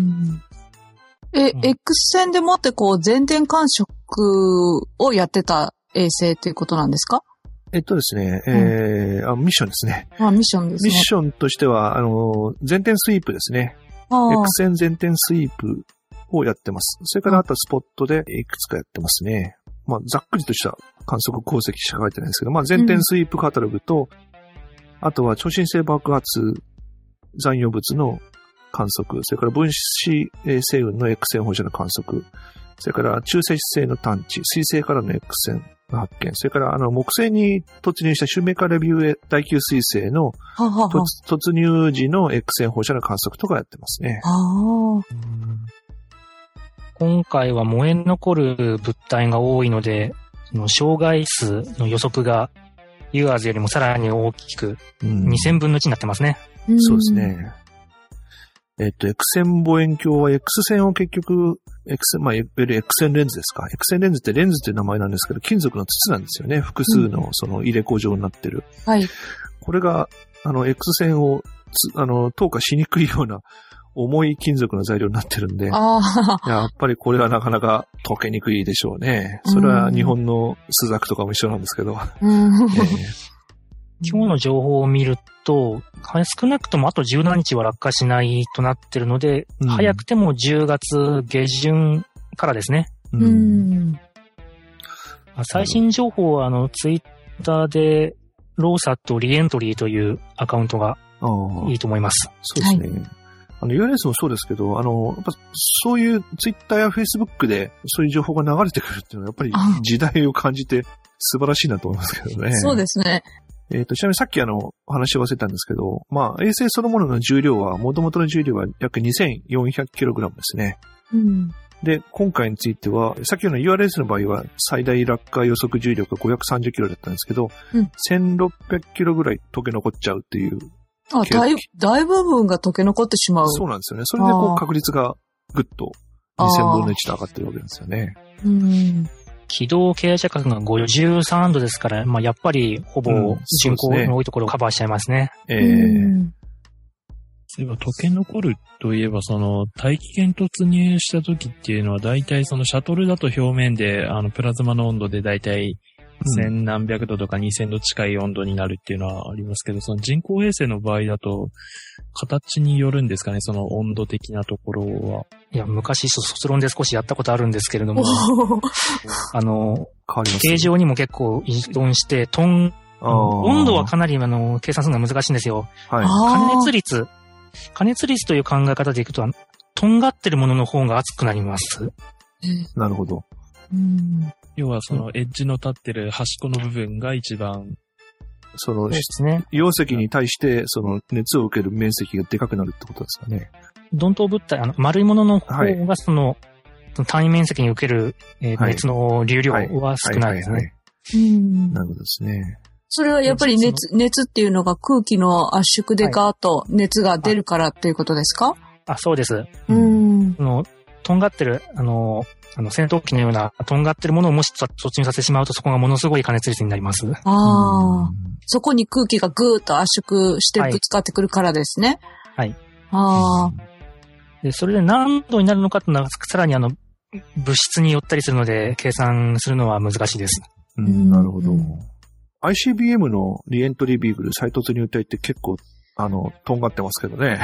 X 線でもって全天観測をやってた衛星ということなんですか？ ですね、ミッションですね。 ミッションですね。 ミッションとしては、全天スイープですね。X 線全天スイープをやってます。それからあとはスポットでいくつかやってますね。ざっくりとした観測功績しか書いてないんですけど、全天スイープカタログと、あとは超新星爆発残余物の観測、それから分子星雲の X 線放射の観測、それから中性子星の探知、水星からの X 線の発見、それから木星に突入したシューメーカーレビュー大球水星の突入時の X 線放射の観測とかやってますね。 今回は燃え残る物体が多いので、障害数の予測がユアーズよりもさらに大きく、2000分の1になってますね。 そうですね。X 線望遠鏡は X 線を結局、いわゆる X 線レンズですか。X 線レンズってレンズっていう名前なんですけど、金属の筒なんですよね。複数の入れ子状になってる。これが、X 線を透過しにくいような重い金属の材料になってるんで、やっぱりこれはなかなか溶けにくいでしょうね。それは日本のスザクとかも一緒なんですけど。 今日の情報を見ると、少なくともあと17日は落下しないとなってるので、早くても10月下旬からですね。最新情報はツイッターでローサットリエントリーというアカウントがいいと思います。 そうですね。URS もそうですけど、やっぱそういうツイッターやフェイスブックでそういう情報が流れてくるっていうのはやっぱり時代を感じて素晴らしいなと思いますけどね。 そうですね。 ちなみにさっきお話し忘れたんですけど、まあ、衛星そのものの重量は、元々の重量は約 2400kg ですね。 うん。 で、今回については、さっきの URS の場合は最大落下予測重量が 530kg だったんですけど、1600kg ぐらい溶け残っちゃうっていう。 大部分が溶け残ってしまう。 そうなんですよね。それで確率がぐっと2000分の1と上がってるわけですよね。 軌道傾斜角が53度ですから、まあ、やっぱりほぼ人口の多いところをカバーしちゃいますね。 そういえば溶け残るといえば、大気圏突入した時っていうのは、大体シャトルだと表面で、プラズマの温度で大体、千何百度とか2000度近い温度になるっていうのはありますけど、その人工衛星の場合だと、形によるんですかね、その温度的なところは。 いや、昔、卒論で少しやったことあるんですけれども、形状にも結構依存して、温度はかなり計算するのが難しいんですよ。はい、加熱率という考え方でいくと、とんがってるものの方が熱くなります。 なるほど。 要はエッジの立ってる端っこの部分が一番、 そうですね。 容積に対して熱を受ける面積がでかくなるってことですかね。 鈍筒物体、丸いものの方が単位面積に受ける、熱の流量は少ないですね。 なるほどですね。 それはやっぱり熱っていうのが空気の圧縮でガーッと熱が出るからっていうことですか？ そうです。とんがってる、戦闘機のようなとんがってるものをもし突入させてしまうと、そこがものすごい加熱率になります。そこに空気がぐーっと圧縮してぶつかってくるからですね。 はい。で、それで何度になるのかというのは、さらに物質によったりするので、計算するのは難しいです。 なるほど。ICBM のリエントリービーグル再突入隊って結構、とんがってますけどね。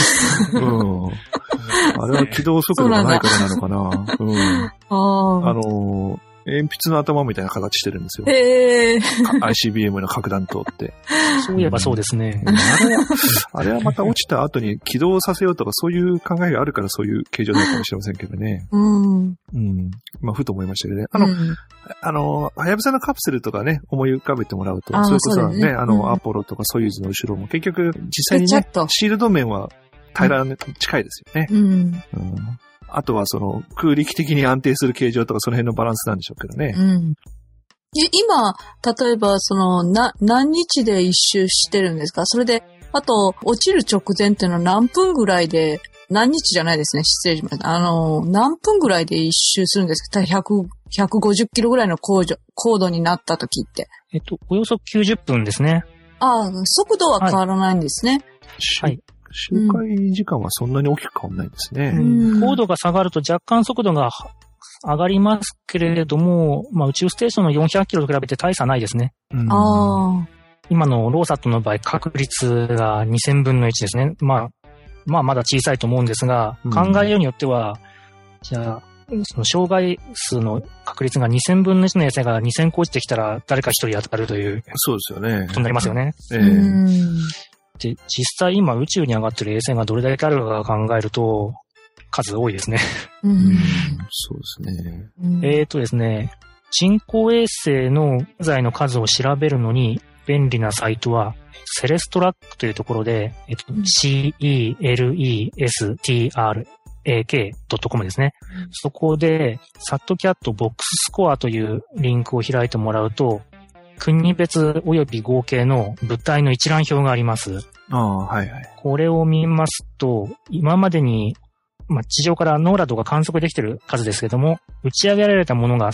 あれは軌道速度がないからなのかな。鉛筆の頭みたいな形してるんですよ。ICBM の核弾頭って。 そういえばそうですね。 あれはまた落ちた後に起動させようとかそういう考えがあるからそういう形状なのかもしれませんけどね。まあ、ふと思いましたけどね。はやぶさのカプセルとかね、思い浮かべてもらうと、それこそね、アポロとかソユーズの後ろも結局実際にね、シールド面は平らに近いですよね。あとは空力的に安定する形状とかその辺のバランスなんでしょうけどね。 今、例えば何日で一周してるんですか？それで、あと、落ちる直前っていうのは何分ぐらいで、何日じゃないですね、失礼しました。何分ぐらいで一周するんですか？150キロぐらいの高度になった時って。 およそ90分ですね。 速度は変わらないんですね。 はい。 周回時間はそんなに大きく変わらないんですね。 高度が下がると若干速度が上がりますけれども、まあ宇宙ステーションの400キロと比べて大差ないですね。今のローサットの場合、確率が2000分の1ですね。まあまだ小さいと思うんですが、考えようによっては、じゃあ、障害数の確率が2000分の1の衛星が2000個落ちてきたら誰か一人当たるという。 そうですよね。 ことになりますよね。で、実際今宇宙に上がってる衛星がどれだけあるか考えると、数多いですね。 そうですね。 ですね、人工衛星の現在の数を調べるのに便利なサイトは、セレストラックというところで、CELESTRAK.com ですね。そこで、SATCAT ボックススコアというリンクを開いてもらうと、国別及び合計の物体の一覧表があります。これを見ますと、今までに、地上からノーラドが観測できている数ですけども、打ち上げられたものが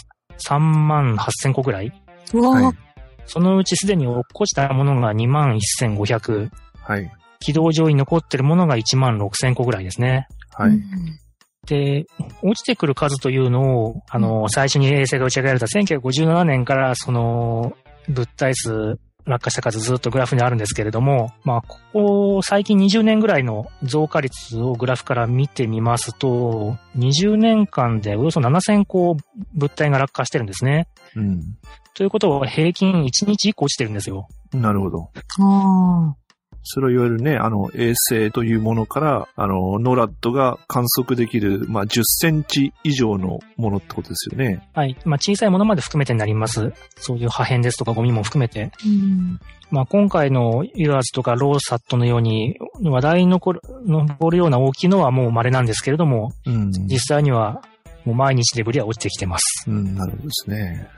38,000個ぐらい。そのうちすでに落っこちたものが21,500。軌道上に残っているものが16,000個ぐらいですね。で、落ちてくる数というのを、最初に衛星が打ち上げられた1957年から物体数、落下した数ずっとグラフにあるんですけれども、ここ最近20年ぐらいの増加率をグラフから見てみますと、20年間でおよそ7,000個物体が落下してるんですね。ということは平均1日1個落ちてるんですよ。 なるほど。 それをいわゆるね、衛星というものから、ノラッドが観測できる、まあ、10センチ以上のものってことですよね。 はい。まあ、小さいものまで含めてになります。そういう破片ですとかゴミも含めて。まあ、今回のユアーズとかローサットのように話題に上るような大きいのはもう稀なんですけれども、実際にはもう毎日デブリは落ちてきてます。 なるほどですね。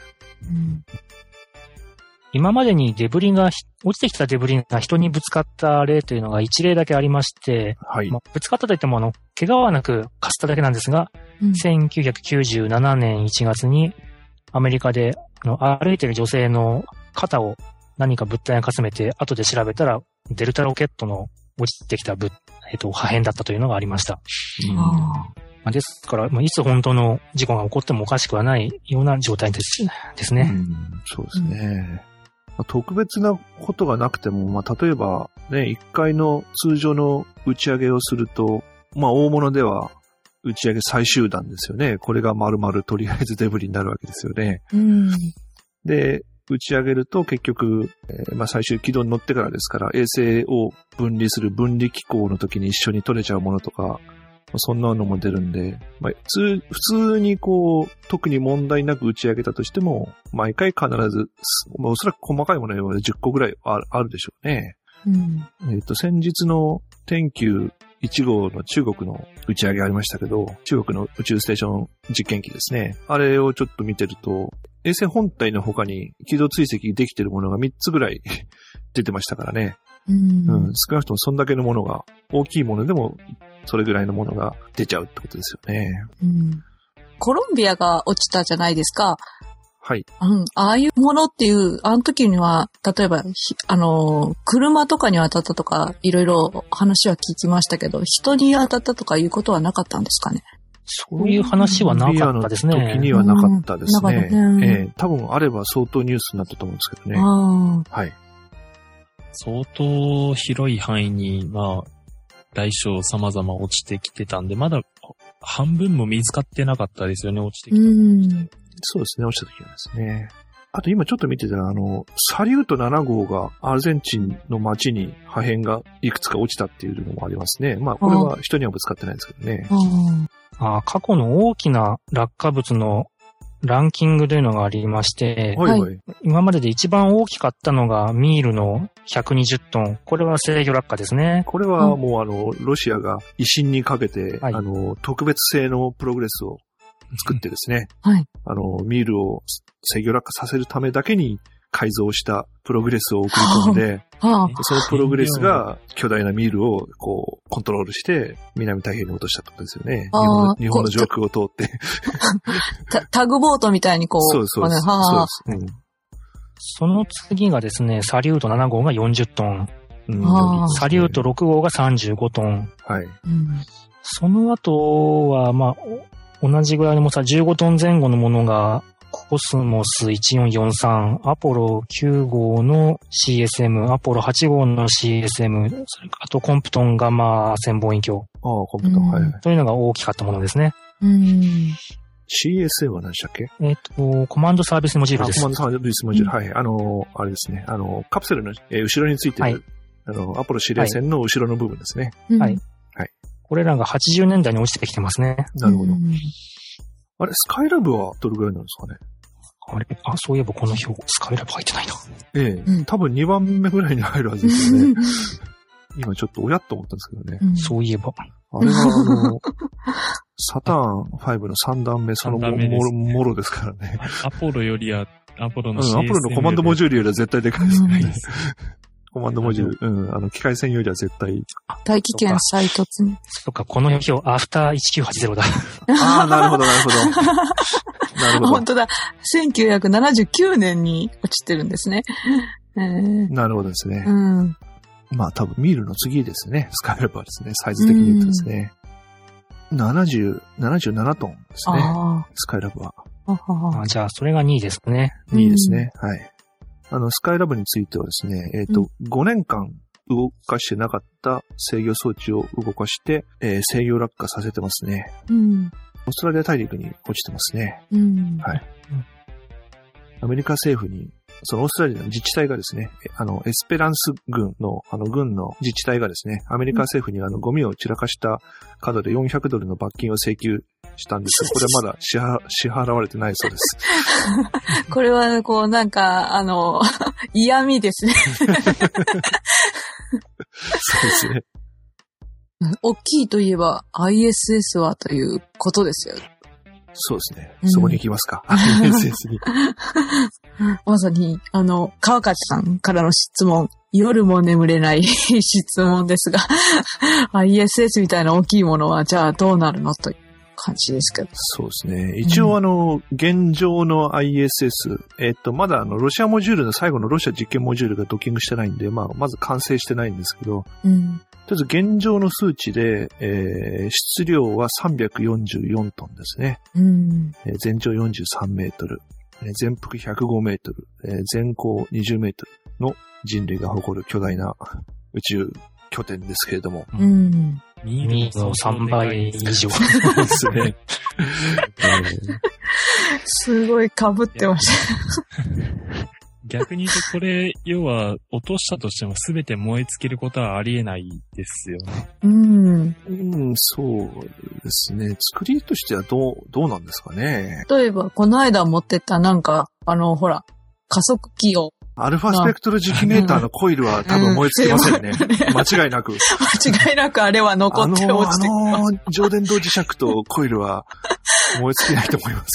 今までに落ちてきたデブリが人にぶつかった例というのが一例だけありまして、 はい。 まあ、ぶつかったといっても怪我はなくかすっただけなんですが、1997年1月にアメリカで歩いている女性の肩を何か物体がかすめて後で調べたらデルタロケットの落ちてきた破片だったというのがありました。ですから、いつ本当の事故が起こってもおかしくはないような状態ですね。 そうですね。特別なことがなくても、まあ、例えば、ね、1回の通常の打ち上げをすると、まあ、大物では打ち上げ最終弾ですよね。これが丸々とりあえずデブリになるわけですよね。で、打ち上げると結局、まあ、最終軌道に乗ってからですから、衛星を分離する分離機構の時に一緒に取れちゃうものとか、そんなのも出るんで、まあ、普通に特に問題なく打ち上げたとしても、毎回必ず、まあ、おそらく細かいものは10個ぐらいあるでしょうね。先日の天宮1号の中国の打ち上げありましたけど、中国の宇宙ステーション実験機ですね。あれをちょっと見てると、衛星本体の他に軌道追跡できてるものが3つぐらい出てましたからね。少なくともそんだけのものが、大きいものでもそれぐらいのものが出ちゃうってことですよね。 コロンビアが落ちたじゃないですか。 はい。 ああいうものっていう、あの時には、例えば、車とかに当たったとか、いろいろ話は聞きましたけど、人に当たったとかいうことはなかったんですかね。 そういう話はなかったですね。 時にはなかったですね。多分あれば相当ニュースになったと思うんですけどね。はい。 相当広い範囲に、まあ、大小様々落ちてきてたんで、まだ半分も見つかってなかったですよね、落ちてきた。 そうですね、落ちた時はですね。あと今ちょっと見てたら、サリュート7号がアルゼンチンの街に破片がいくつか落ちたっていうのもありますね。まあ、これは人にはぶつかってないんですけどね。 過去の大きな落下物のランキングというのがありまして、今までで一番大きかったのがミールの120トン。これは制御落下ですね。 これはもうロシアが威信にかけて、特別製のプログレスを作ってですね、ミールを制御落下させるためだけに改造したプログレスを送り込んで、そのプログレスが巨大なミールをコントロールして南太平洋に落としたってことですよね。日本の上空を通って。 タグボートみたいにそうです。 その次がですね、サリュート7号が40トン。サリュート6号が35トン。その後は、まあ、同じぐらいの重さ15トン前後のものが、コスモス1443、アポロ9号の CSM、アポロ8号の CSM、それからあとコンプトンガマ1000望遠鏡。 コンプトン、 というのが大きかったものですね。 CSM は何でしたっけ？ コマンドサービスモジュールです。 コマンドサービスモジュール。はい。あれですね。カプセルの後ろについてる、アポロ司令船の後ろの部分ですね。 はい。これらが80年代に落ちてきてますね。 なるほど。あれ、スカイラブはどれぐらいなんですかね？ そういえばこの表、スカイラブ入ってないな。 多分2番目ぐらいに入るはずですよね。今ちょっと親と思ったんですけどね。 そういえば。 あれはサターン5の3段目、そのもろですからね。 アポロよりは、アポロの CSM アポロのコマンドモジュールよりは絶対でかいですね。コマンドモジュール、機械専用よりは絶対。 大気圏再突入。 そっか、この表、アフター1980だ。 なるほど。なるほど。 本当だ。1979年に落ちてるんですね。 なるほどですね。まあ多分ミールの次ですね。スカイラブはですね。サイズ的に言うとですね。77トンですね。スカイラブは。 じゃあ、それが2位ですね。 2位ですね。はい。スカイラブについてはですね、5年間動かしてなかった制御装置を動かして、制御落下させてますね。オーストラリア大陸に落ちてますね。はい。アメリカ政府にそのオーストラリアの自治体がですね、エスペランス軍の、軍の自治体がですね、アメリカ政府にゴミを散らかした数で$400の罰金を請求したんですが、これはまだ支払われてないそうです。 これは、こう、なんか、嫌味ですね。 そうですね。 大きいといえば ISS はということですよ。 そうですね。そこに行きますか。ISS に。 まさに、川勝さんからの質問。夜も眠れない質問ですが、ISS みたいな大きいものは、じゃあどうなるのという感じですけど。 そうですね。一応現状の ISS、まだロシアモジュールの最後のロシア実験モジュールがドッキングしてないんで、まず完成してないんですけど、とりあえず現状の数値で、質量は344トンですね。全長43メートル、全幅105メートル、全高20メートルの人類が誇る巨大な宇宙拠点ですけれども。 ミーの3倍以上ですね。 すごい被ってました。 逆に言うとこれ、要は落としたとしても全て燃え尽きることはありえないですよね。 そうですね。作りとしてはどうなんですかね。 例えば、この間持ってったなんか、ほら、加速器を。 アルファスペクトル磁気メーターのコイルは多分燃え尽きませんね。間違いなく。 間違いなくあれは残って落ちて上電動磁石とコイルは燃え尽きないと思います。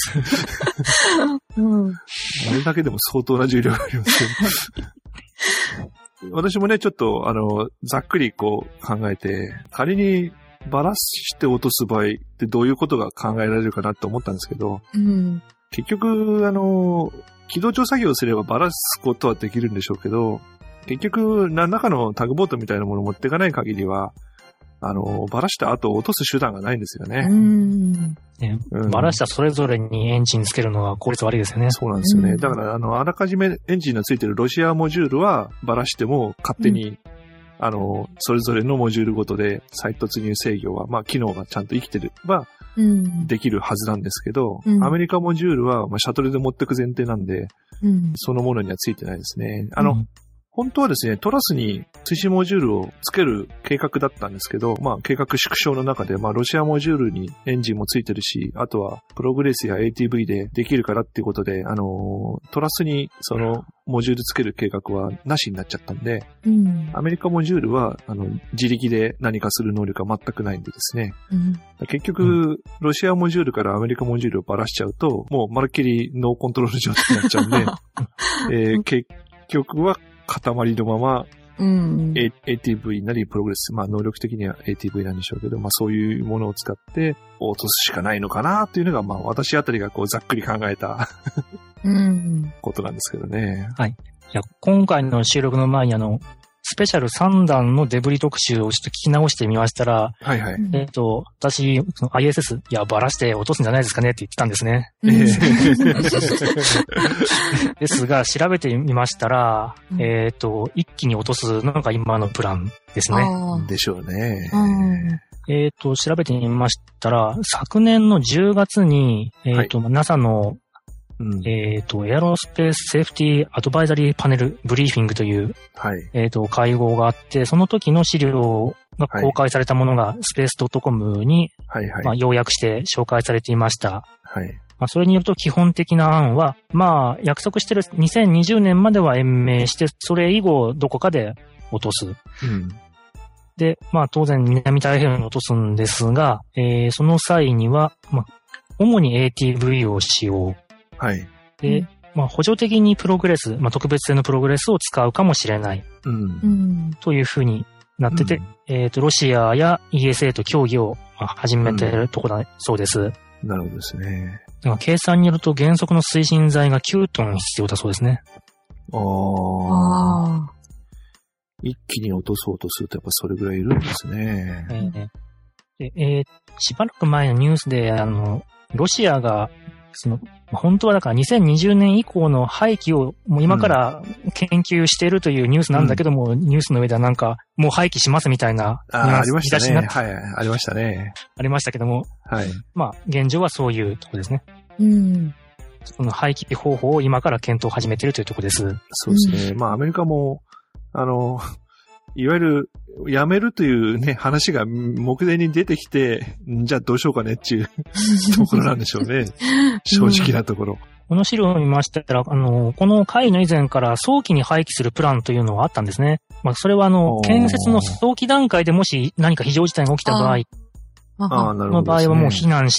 あれだけでも相当な重量がありますけど。私もね、ちょっとざっくりこう考えて、仮にバラして落とす場合ってどういうことが考えられるかなって思ったんですけど、結局軌道調作業をすればバラすことはできるんでしょうけど、結局何らかのタグボートみたいなものを持っていかない限りは、バラした後落とす手段がないんですよね。 バラしたそれぞれにエンジンつけるのは効率悪いですよね。 そうなんですよね。だからあらかじめエンジンのついてるロシアモジュールはバラしても勝手に、それぞれのモジュールごとで再突入制御は、機能がちゃんと生きてれば、できるはずなんですけど、アメリカモジュールは、シャトルで持ってく前提なんで、そのものにはついてないですね。本当はですね、トラスに推進モジュールをつける計画だったんですけど、計画縮小の中で、ロシアモジュールにエンジンもついてるし、あとはプログレスや ATV でできるからっていうことで、トラスにそのモジュールつける計画はなしになっちゃったんで、アメリカモジュールは、自力で何かする能力が全くないんでですね。結局、ロシアモジュールからアメリカモジュールをばらしちゃうと、もうまるっきりノーコントロール状態になっちゃうんで、結局は塊のまま、ATV なりプログレス、能力的には ATV なんでしょうけど、そういうものを使って落とすしかないのかなというのが、私あたりがざっくり考えたことなんですけどね。 はい。じゃあ今回の収録の前にスペシャル3弾のデブリ特集をちょっと聞き直してみましたら、私、ISS、ばらして落とすんじゃないですかねって言ってたんですね。ですが、調べてみましたら、一気に落とすのが今のプランですね。 でしょうね。 調べてみましたら、昨年の10月に、NASA のエアロスペースセーフティーアドバイザリーパネルブリーフィングという、会合があって、その時の資料が公開されたものがスペース .com に、要約して紹介されていました。それによると基本的な案は、約束してる2020年までは延命して、それ以後どこかで落とす。で、当然南太平洋に落とすんですが、その際には、主に ATV を使用。で、補助的にプログレス、特別性のプログレスを使うかもしれない。というふうになってて、ロシアや ESA と協議を始めているところだそうです。 なるほどですね。 計算によると原則の推進剤が9トン必要だそうですね。 一気に落とそうとするとやっぱそれぐらいいるんですね。 しばらく前のニュースで、ロシアが、本当はだから2020年以降の廃棄をもう今から研究しているというニュースなんだけども、ニュースの上ではなんかもう廃棄しますみたいなありましたね。ありましたね。 ありましたけども、現状はそういうところですね。 その廃棄方法を今から検討を始めているというところです。 そうですね。まあアメリカも、いわゆる、辞めるというね、話が目前に出てきて、じゃあどうしようかねっていうところなんでしょうね。正直なところ。 この資料を見ましたら、この会の以前から早期に廃棄するプランというのはあったんですね。まあ、それは建設の早期段階でもし何か非常事態が起きた場合、の場合はもう避難して、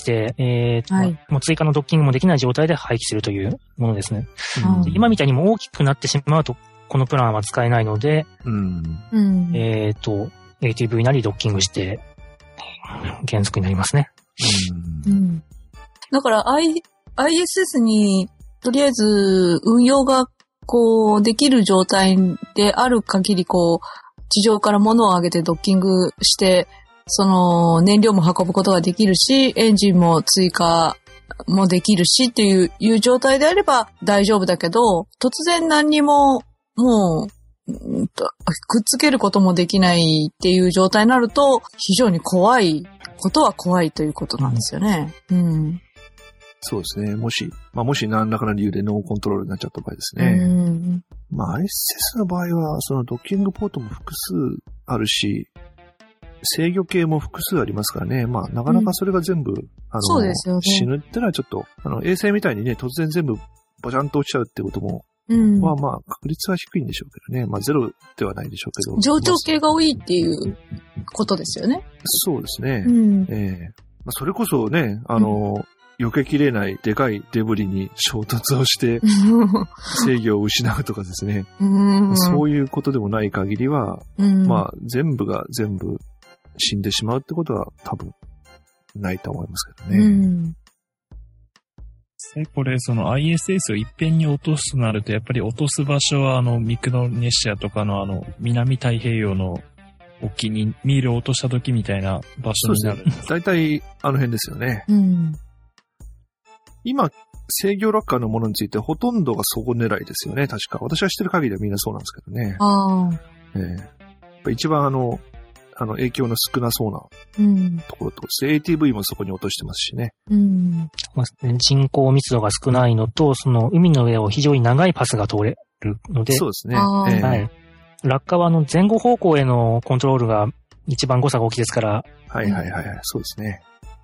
もう追加のドッキングもできない状態で廃棄するというものですね。今みたいにも大きくなってしまうと、このプランは使えないので、ATV なりドッキングして、原則になりますね。 だから、ISS に、とりあえず、運用が、できる状態である限り、地上から物を上げてドッキングして、燃料も運ぶことができるし、エンジンも追加もできるしっていう状態であれば大丈夫だけど、突然何にも、もう、くっつけることもできないっていう状態になると、非常に怖いことは怖いということなんですよね。 そうですね。もし何らかの理由でノーコントロールになっちゃった場合ですね。ISS の場合は、そのドッキングポートも複数あるし、制御系も複数ありますからね。なかなかそれが全部、 そうですよね。 死ぬってのはちょっと、衛星みたいにね、突然全部、バチャンと落ちちゃうってことも、確率は低いんでしょうけどね。ゼロではないでしょうけど。 上長系が多いっていうことですよね。 そうですね。それこそね、避けきれないでかいデブリに衝突をして、制御を失うとかですね。そういうことでもない限りは、全部が全部死んでしまうってことは多分ないと思いますけどね。 これ、ISS を一遍に落とすとなると、やっぱり落とす場所はミクロネシアとかの南太平洋の沖にミールを落とした時みたいな場所になる。 大体あの辺ですよね。今、制御落下のものについてほとんどがそこ狙いですよね、確か。私は知ってる限りはみんなそうなんですけどね。一番影響の少なそうなところと、ATV もそこに落としてますしね。 人口密度が少ないのと、海の上を非常に長いパスが通れるので、 そうですね。 落下は前後方向へのコントロールが一番誤差が大きいですから。 そうですね。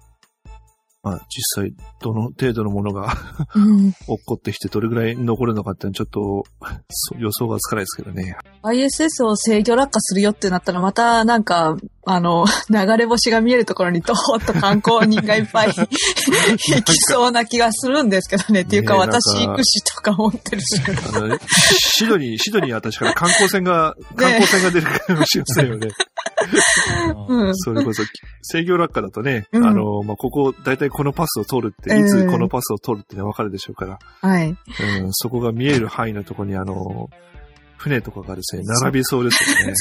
実際、どの程度のものが落っこってきてどれぐらい残るのかってちょっと予想がつかないですけどね。 ISS を制御落下するよってなったらまたなんか、流れ星が見えるところにドーッと観光人がいっぱい行きそうな気がするんですけどね。っていうか私行くしとか思ってるし。 シドニーは確かに観光船が出るかもしれませんよね。それこそ、制御落下だとね、ここ、だいたいこのパスを通るって、いつこのパスを通るってわかるでしょうから、そこが見える範囲のところに船とかがですね、並びそうですよね。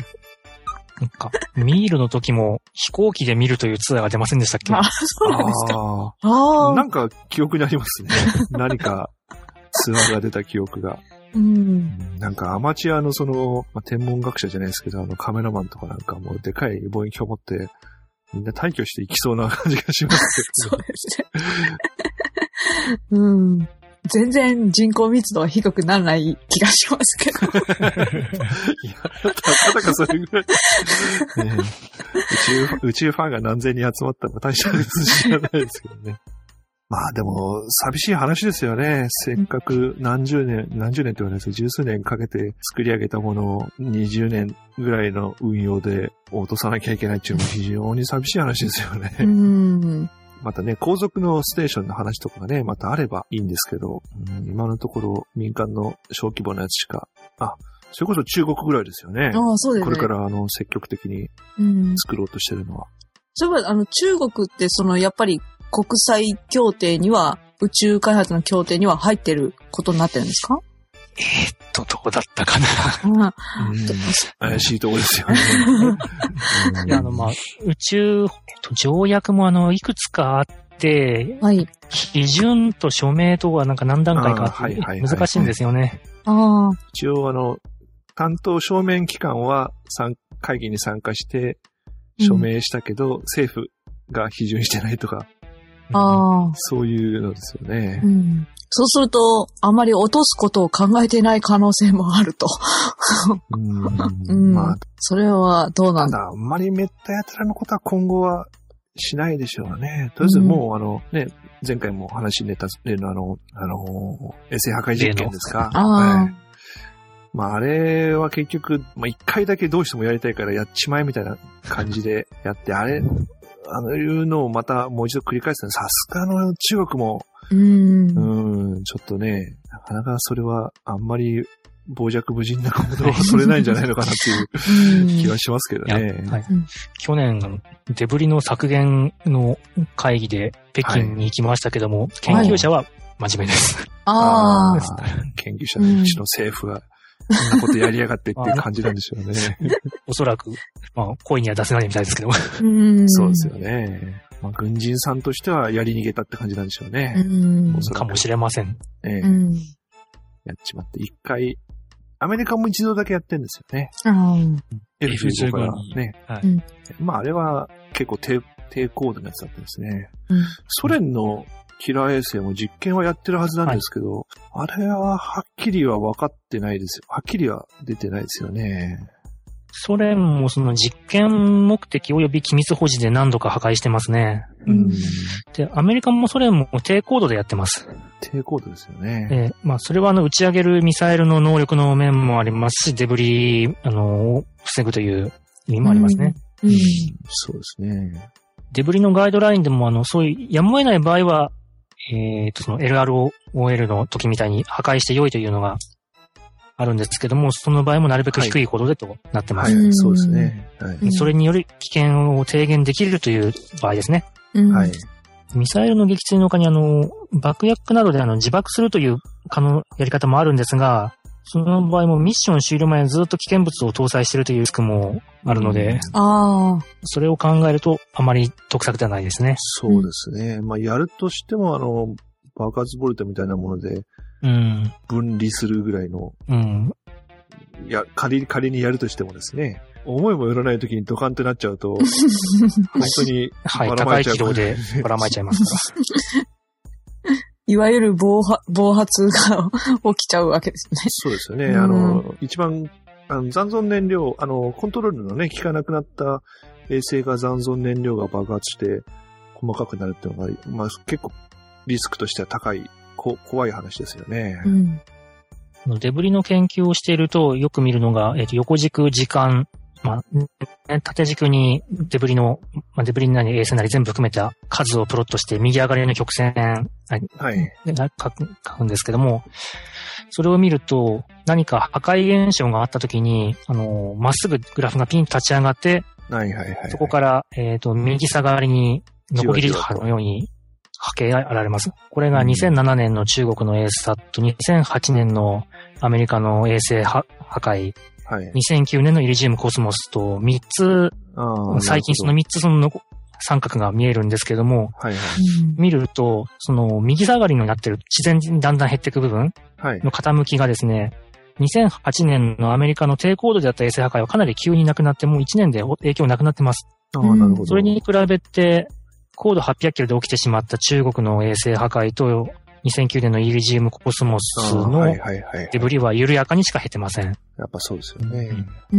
ミールの時も飛行機で見るというツアーが出ませんでしたっけ？ そうなんですか。 なんか記憶にありますね。何かツアーが出た記憶が。なんかアマチュアの天文学者じゃないですけど、カメラマンとかなんかもうでかい望遠鏡を持って、みんな退去していきそうな感じがしますけど。 そうですね。全然人口密度は低くならない気がしますけど。 いや、たかそれぐらい、宇宙ファンが何千人集まったら大した別に知らないですけどね。でも、寂しい話ですよね。せっかく何十年って言わないですけど、十数年かけて作り上げたものを20年ぐらいの運用で落とさなきゃいけないっていうのも非常に寂しい話ですよね。またね、後続のステーションの話とかがね、またあればいいんですけど、今のところ民間の小規模なやつしか、それこそ中国ぐらいですよね。 そうですね。 これから積極的に作ろうとしてるのは。 そういえば中国ってやっぱり国際協定には、宇宙開発の協定には入ってることになってるんですか？ どこだったかな。 怪しいとこですよね。 いや、宇宙条約もいくつかあって、基準と署名とはなんか何段階かあって難しいんですよね。 一応担当正面機関は会議に参加して署名したけど、政府が批准してないとか、 ああ。 そういうのですよね。 うん。そうすると、あまり落とすことを考えていない可能性もあると。まあ、それはどうなんだ。 ただ、あんまりめったやつらのことは今後はしないでしょうね。とりあえずもうね、前回も話に出た例の衛星破壊実験ですか。まああれは結局、まあ一回だけどうしてもやりたいからやっちまえみたいな感じでやって、いうのをまたもう一度繰り返すのはさすがの中国も、ちょっとね、なかなかそれはあんまり傍若無人なことはそれないんじゃないのかなっていう気はしますけどね。 はい、去年、デブリの削減の会議で北京に行きましたけども、研究者は真面目です。 研究者のうちの政府は、そんなことやりやがってっていう感じなんでしょうね。 おそらく、まあ、声には出せないみたいですけども。 そうですよね。まあ、軍人さんとしてはやり逃げたって感じなんでしょうね。 かもしれません。 やっちまって一回、アメリカも一度だけやってんですよね。F15 からね。まあ、あれは結構低高度なやつだったんですね。ソ連のキラー衛星も実験はやってるはずなんですけど、あれははっきりは分かってないですよ。はっきりは出てないですよね。 ソ連もその実験目的及び機密保持で何度か破壊してますね。で、アメリカもソ連も低高度でやってます。 低高度ですよね。 まあ、それは打ち上げるミサイルの能力の面もありますし、デブリ、を防ぐという意味もありますね。 そうですね。 デブリのガイドラインでもそういうやむを得ない場合は、その LROL の時みたいに破壊して良いというのがあるんですけども、その場合もなるべく低い高度でとなってます。 そうですね。 それにより危険を低減できるという場合ですね。ミサイルの撃墜の他に爆薬などで自爆するというやり方もあるんですが、その場合もミッション終了前にずっと危険物を搭載しているというリスクもあるので、それを考えるとあまり得策ではないですね。 そうですね。まあ、やるとしても爆発ボルトみたいなもので、分離するぐらいの、仮にやるとしてもですね、思いもよらない時にドカンってなっちゃうと、本当に高い軌道でばらまいちゃいますから。 いわゆる暴発が起きちゃうわけですね。 そうですよね。一番、残存燃料、コントロールのね、効かなくなった衛星が残存燃料が爆発して細かくなるっていうのが、まあ結構リスクとしては高い、怖い話ですよね。 デブリの研究をしているとよく見るのが、横軸、時間、縦軸にデブリなり衛星なり全部含めた数をプロットして右上がりの曲線、書くんですけども、それを見ると何か破壊現象があった時に、まっすぐグラフがピンと立ち上がって、そこから、右下がりにノコギリ波のように波形が現れます。これが2007年の中国のエースサット、2008年のアメリカの衛星破壊、2009年のイリジウムコスモスと3つ、最近その3つ三角が見えるんですけども、見ると、その右下がりになってる自然にだんだん減っていく部分の傾きがですね、2008年のアメリカの低高度であった衛星破壊はかなり急になくなって、もう1年で影響なくなってます。それに比べて、高度800キロで起きてしまった中国の衛星破壊と、2009年のイリジウムコスモスのデブリは緩やかにしか減ってません。 やっぱそうですよね。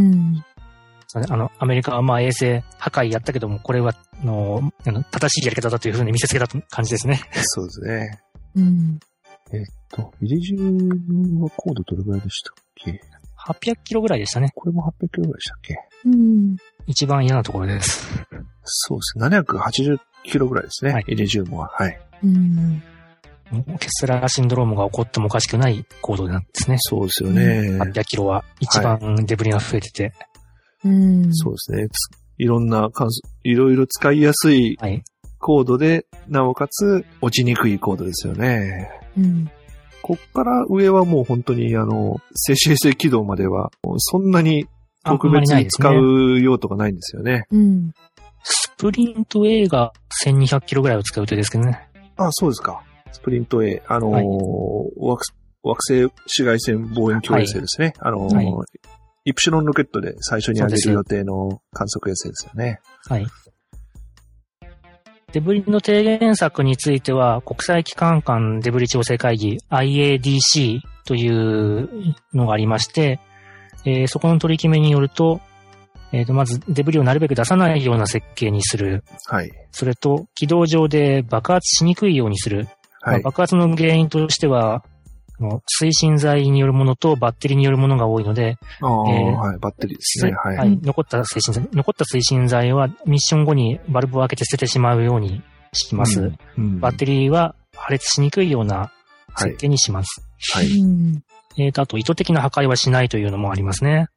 アメリカは衛星破壊やったけども、これは正しいやり方だというふうに見せつけた感じですね。 そうですね。イリジウムは高度どれぐらいでしたっけ？ 800 キロぐらいでしたね。 これも800キロぐらいでしたっけ？ 一番嫌なところです。 そうですね。780キロぐらいですね。イリジウムは。 ケスラーシンドロームが起こってもおかしくない高度なんですね。 そうですよね。 800キロは一番デブリが増えてて。 そうですね。いろいろ使いやすい高度で、なおかつ落ちにくい高度ですよね。こっから上はもう本当に静止衛星軌道まではそんなに特別に使う用途がないんですよね。 スプリント A が1200キロぐらいを使う予定ですけどね。 そうですか。スプリント A、惑星紫外線望遠鏡衛星ですね。イプシロンロケットで最初に上げる予定の観測衛星ですよね。 デブリの低減策については、国際機関間デブリ調整会議 IADC というのがありまして、そこの取り決めによると、まずデブリをなるべく出さないような設計にする。 はい。 それと、軌道上で爆発しにくいようにする。 はい。 爆発の原因としては、推進剤によるものとバッテリーによるものが多いので、 はい、バッテリーですね。はい。 残った推進剤はミッション後にバルブを開けて捨ててしまうようにします。バッテリーは破裂しにくいような設計にします。 はい。 あと意図的な破壊はしないというのもありますね。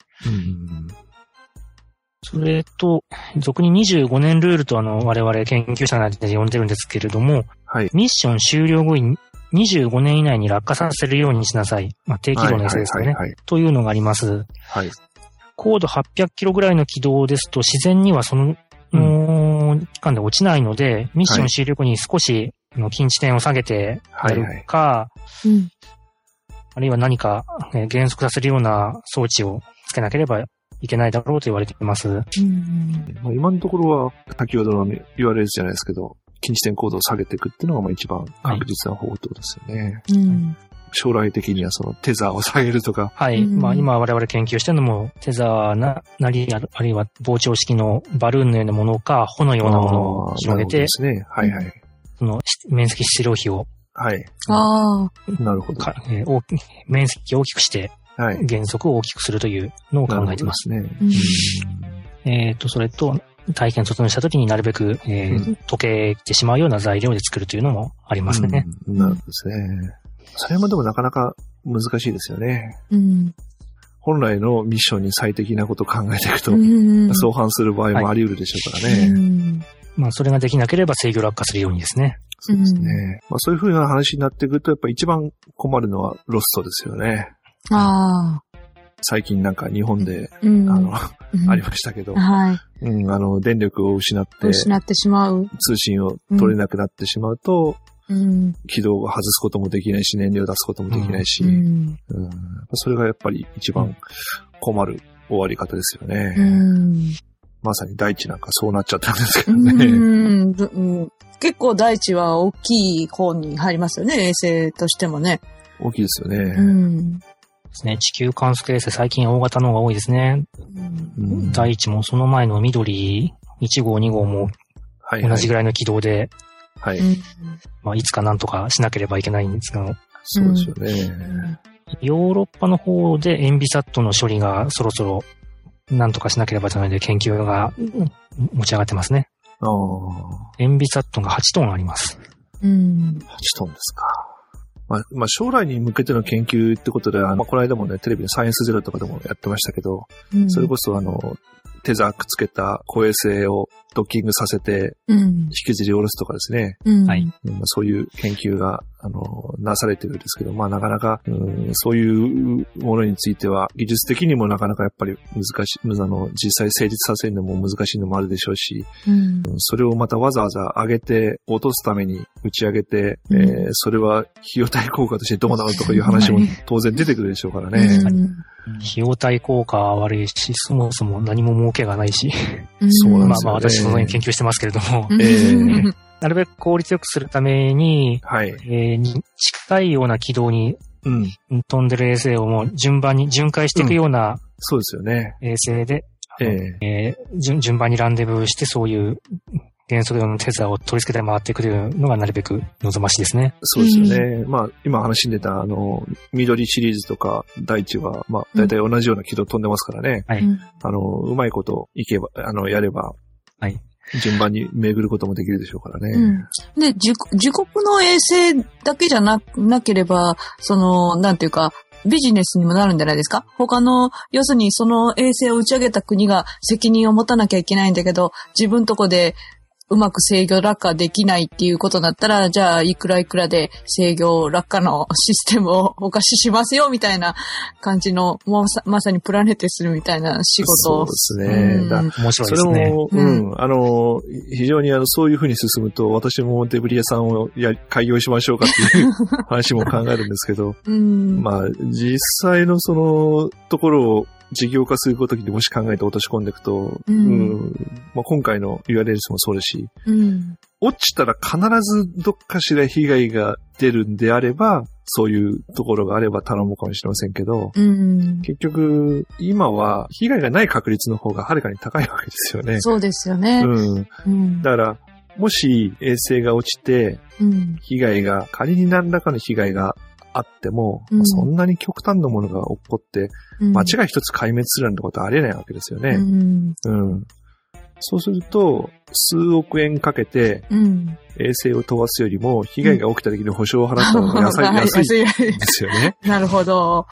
それと、俗に25年ルールと我々研究者などで呼んでるんですけれども、 はい。 ミッション終了後に25年以内に落下させるようにしなさい。低軌道のやつですよね。というのがあります。 はい。 高度800キロぐらいの軌道ですと自然にはその期間で落ちないので、ミッション終了後に少し近地点を下げてやるか、あるいは何か減速させるような装置をつけなければいけないだろうと言われています。 今のところは先ほどの言われるじゃないですけど、近地点高度を下げていくっていうのが一番確実な方法ってことですよね。将来的にはそのテザーを下げるとか。 はい。今我々研究してるのもテザーなり、あるいは膨張式のバルーンのようなものか、帆のようなものを広げて、 ですね。はいはい。 その面積質量比を。 はい。なるほど。 面積を大きくして、減速を大きくするというのを考えています。 ね。 それと、体験突入した時になるべく、溶けてしまうような材料で作るというのもありますね。 なるほどですね。それもでもなかなか難しいですよね。本来のミッションに最適なことを考えていくと、相反する場合もあり得るでしょうからね。 それができなければ制御落下するようにですね。 そうですね。そういう風な話になってくると、やっぱ一番困るのはロストですよね。最近なんか日本で、ありましたけど、電力を失ってしまう。通信を取れなくなってしまうと、軌道を外すこともできないし、燃料を出すこともできないし、それがやっぱり一番困る終わり方ですよね。まさに大地なんかそうなっちゃったんですけどね。 結構大地は大きい方に入りますよね、衛星としてもね。 大きいですよね。 ですね。地球観測衛星最近大型の方が多いですね。大地もその前の緑1号2号も同じぐらいの軌道で、いつかなんとかしなければいけないんですが。 そうですよね。 ヨーロッパの方でエンビサットの処理がそろそろなんとかしなければいけないので研究が持ち上がってますね。エンビサットが8トンあります。 8トンですか。将来に向けての研究ってことで、この間もね、テレビでサイエンスゼロとかでもやってましたけど、それこそテザーくっつけた高衛星をドッキングさせて、引きずり下ろすとかですね。そういう研究が、なされてるんですけど、なかなか、そういうものについては、技術的にもなかなかやっぱり難しい、実際成立させるのも難しいのもあるでしょうし、それをまたわざわざ上げて、落とすために打ち上げて、それは費用対効果としてどうなのとかいう話も当然出てくるでしょうからね。 費用対効果は悪いし、そもそも何も儲けがないし。 そうなんですよね。 私その辺研究してますけれども。なるべく効率よくするために、近いような軌道に飛んでる衛星をもう順番に巡回していくような、 そうですよね。 衛星で、順番にランデブーしてそういう減速用のテザーを取り付けて回っていくというのがなるべく望ましいですね。 そうですよね。今話に出た緑シリーズとか大地は、だいたい同じような軌道飛んでますからね。うまいこといけば、やれば、順番に巡ることもできるでしょうからね。 で、自国の衛星だけじゃなければ、なんていうか、ビジネスにもなるんじゃないですか？他の、要するにその衛星を打ち上げた国が責任を持たなきゃいけないんだけど、自分とこでうまく制御落下できないっていうことだったら、じゃあいくらいくらで制御落下のシステムをお貸ししますよみたいな感じの、まさにプラネテスルみたいな仕事を。 そうですね。 面白いですね。 それも、非常にそういうふうに進むと、私もデブリ屋さんを開業しましょうかっていう話も考えるんですけど、実際のそのところを事業化することにもし考えて落とし込んでいくと、まあ、今回の URLs もそうですし、落ちたら必ずどっかしら被害が出るんであれば、そういうところがあれば頼むかもしれませんけど、結局、今は被害がない確率の方がはるかに高いわけですよね。 そうですよね。 だから、もし衛星が落ちて、被害が、仮に何らかの被害があっても、そんなに極端なものが起こって、間違い一つ壊滅するなんてことはありえないわけですよね。そうすると、数億円かけて、衛星を飛ばすよりも、被害が起きた時に保証を払った方が安いですよね。 なるほど。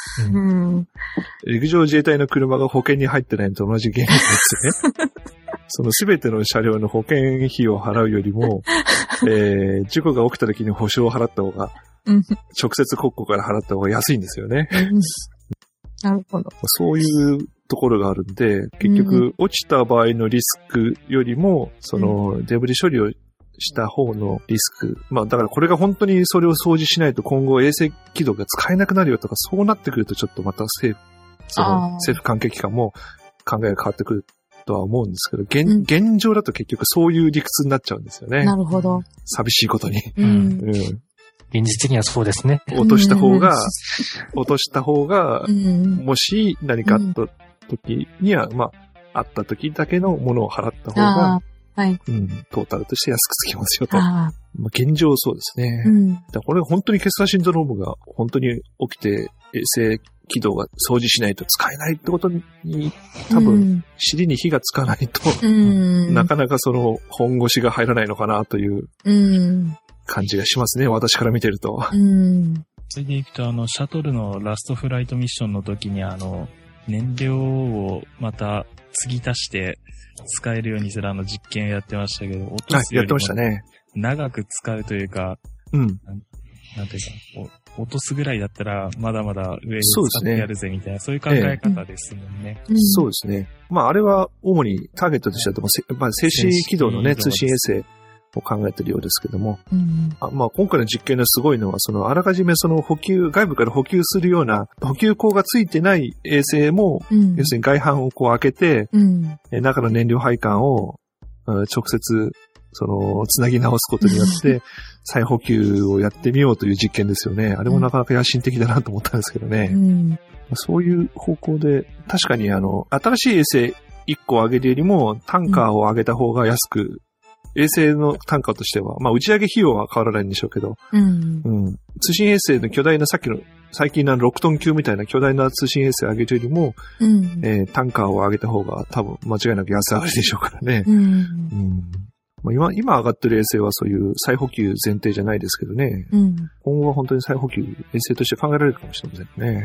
陸上自衛隊の車が保険に入ってないのと同じ原理ですね。その全ての車両の保険費を払うよりも、事故が起きた時に保証を払った方が、直接国庫から払った方が安いんですよね。 なるほど。 そういうところがあるんで、結局、落ちた場合のリスクよりも、その、デブリ処理をした方のリスク。まあ、だからこれが本当にそれを掃除しないと今後衛星軌道が使えなくなるよとか、そうなってくるとちょっとまた政府関係機関も考えが変わってくるとは思うんですけど、現状だと結局そういう理屈になっちゃうんですよね。 なるほど。 寂しいことに。 現実的にはそうですね。 落とした方が、もし何かあった時には、まあ、あった時だけのものを払った方が、トータルとして安くつきますよと。まあ、現状そうですね。だこれ本当にケスラーシンドロームが本当に起きて、衛星軌道が掃除しないと使えないってことに、多分、尻に火がつかないと、なかなかその本腰が入らないのかなという感じがしますね、私から見てると。 それでいくと、シャトルのラストフライトミッションの時に燃料をまた継ぎ足して使えるようにする実験をやってましたけど、落とすよりも長く使うというか、なんていうか、落とすぐらいだったらまだまだ上に使ってやるぜみたいな、そういう考え方ですもんね。 そうですね。まああれは主にターゲットとしては、静止軌道のね、通信衛星を考えているようですけども、まあ今回の実験のすごいのは、あらかじめ外部から補給するような、補給口がついてない衛星も、要するに外板を開けて、中の燃料配管を直接、つなぎ直すことによって、再補給をやってみようという実験ですよね。あれもなかなか野心的だなと思ったんですけどね。そういう方向で、確かに新しい衛星1個上げるよりも、タンカーを上げた方が安く、衛星の単価としては、まあ打ち上げ費用は変わらないんでしょうけど、通信衛星の巨大な最近の6トン級みたいな巨大な通信衛星を上げるよりも、単価を上げた方が多分間違いなく安上がりでしょうからね。まあ、今上がってる衛星はそういう再補給前提じゃないですけどね。今後は本当に再補給衛星として考えられるかもしれませんね。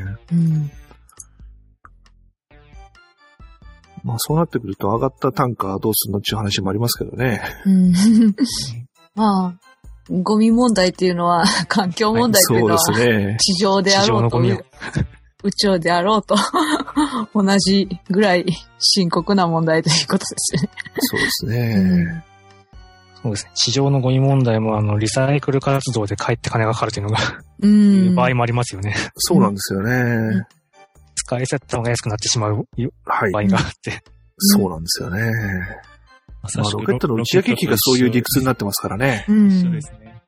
まあそうなってくると上がった単価どうするのっていう話もありますけどね。 まあ、ゴミ問題っていうのは、環境問題っていうのは、地上であろうと、宇宙であろうと、同じぐらい深刻な問題ということですね。 そうですね。 そうですね。地上のゴミ問題もリサイクル活動でかえって金がかかるというのが、いう場合もありますよね。 そうなんですよね。 使い捨てた方が安くなってしまう場合があって。 そうなんですよね。まあ、ロケットの打ち上げ機がそういう理屈になってますからね。 そうですね。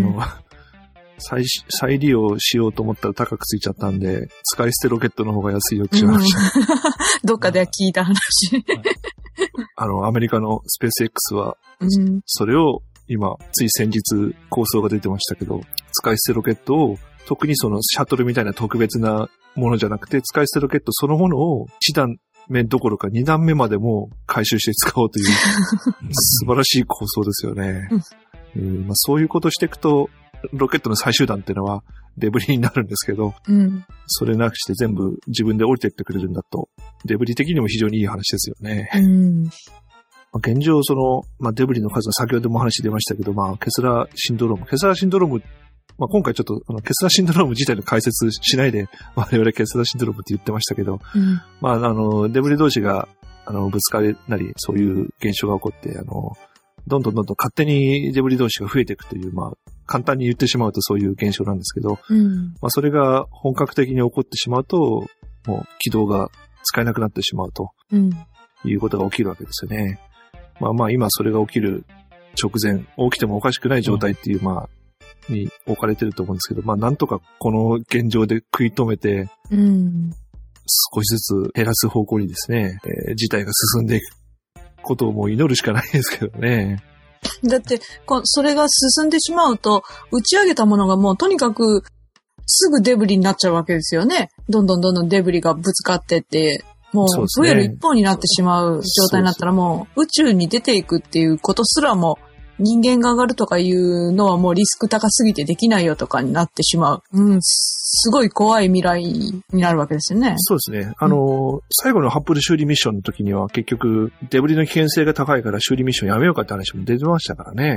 再利用しようと思ったら高くついちゃったんで、使い捨てロケットの方が安いよっていう話。 どっかでは聞いた話。 アメリカのスペース X は、それを今、つい先日構想が出てましたけど、使い捨てロケットを、特にシャトルみたいな特別なものじゃなくて、使い捨てロケットそのものを1段目どころか2段目までも回収して使おうという素晴らしい構想ですよね。まあ、そういうことしていくと、ロケットの最終段っていうのはデブリになるんですけど、それなくして全部自分で降りていってくれるんだと、デブリ的にも非常にいい話ですよね。まあ、現状まあ、デブリの数は先ほども話出ましたけど、まあ、ケスラーシンドローム、まあ、今回ちょっとケスラーシンドローム自体の解説しないで、我々ケスラーシンドロームって言ってましたけど、まあ、デブリ同士が、ぶつかりなり、そういう現象が起こって、どんどん勝手にデブリ同士が増えていくという、まあ、簡単に言ってしまうとそういう現象なんですけど、まあ、それが本格的に起こってしまうと、もう軌道が使えなくなってしまうと、 うんいうことが起きるわけですよね。まあ今それが起きる直前、起きてもおかしくない状態っていう、に置かれてると思うんですけど、なんとかこの現状で食い止めて、少しずつ減らす方向にですね、事態が進んでいくことをもう祈るしかないですけどね。 だって、それが進んでしまうと、打ち上げたものがもうとにかくすぐデブリになっちゃうわけですよね。どんどんデブリがぶつかってって、もう増える一方になってしまう状態になったらもう宇宙に出ていくっていうことすらも人間が上がるとかいうのはもうリスク高すぎてできないよとかになってしまう。すごい怖い未来になるわけですよね。 そうですね。最後のハッブル修理ミッションの時には結局デブリの危険性が高いから修理ミッションやめようかって話も出てましたからね。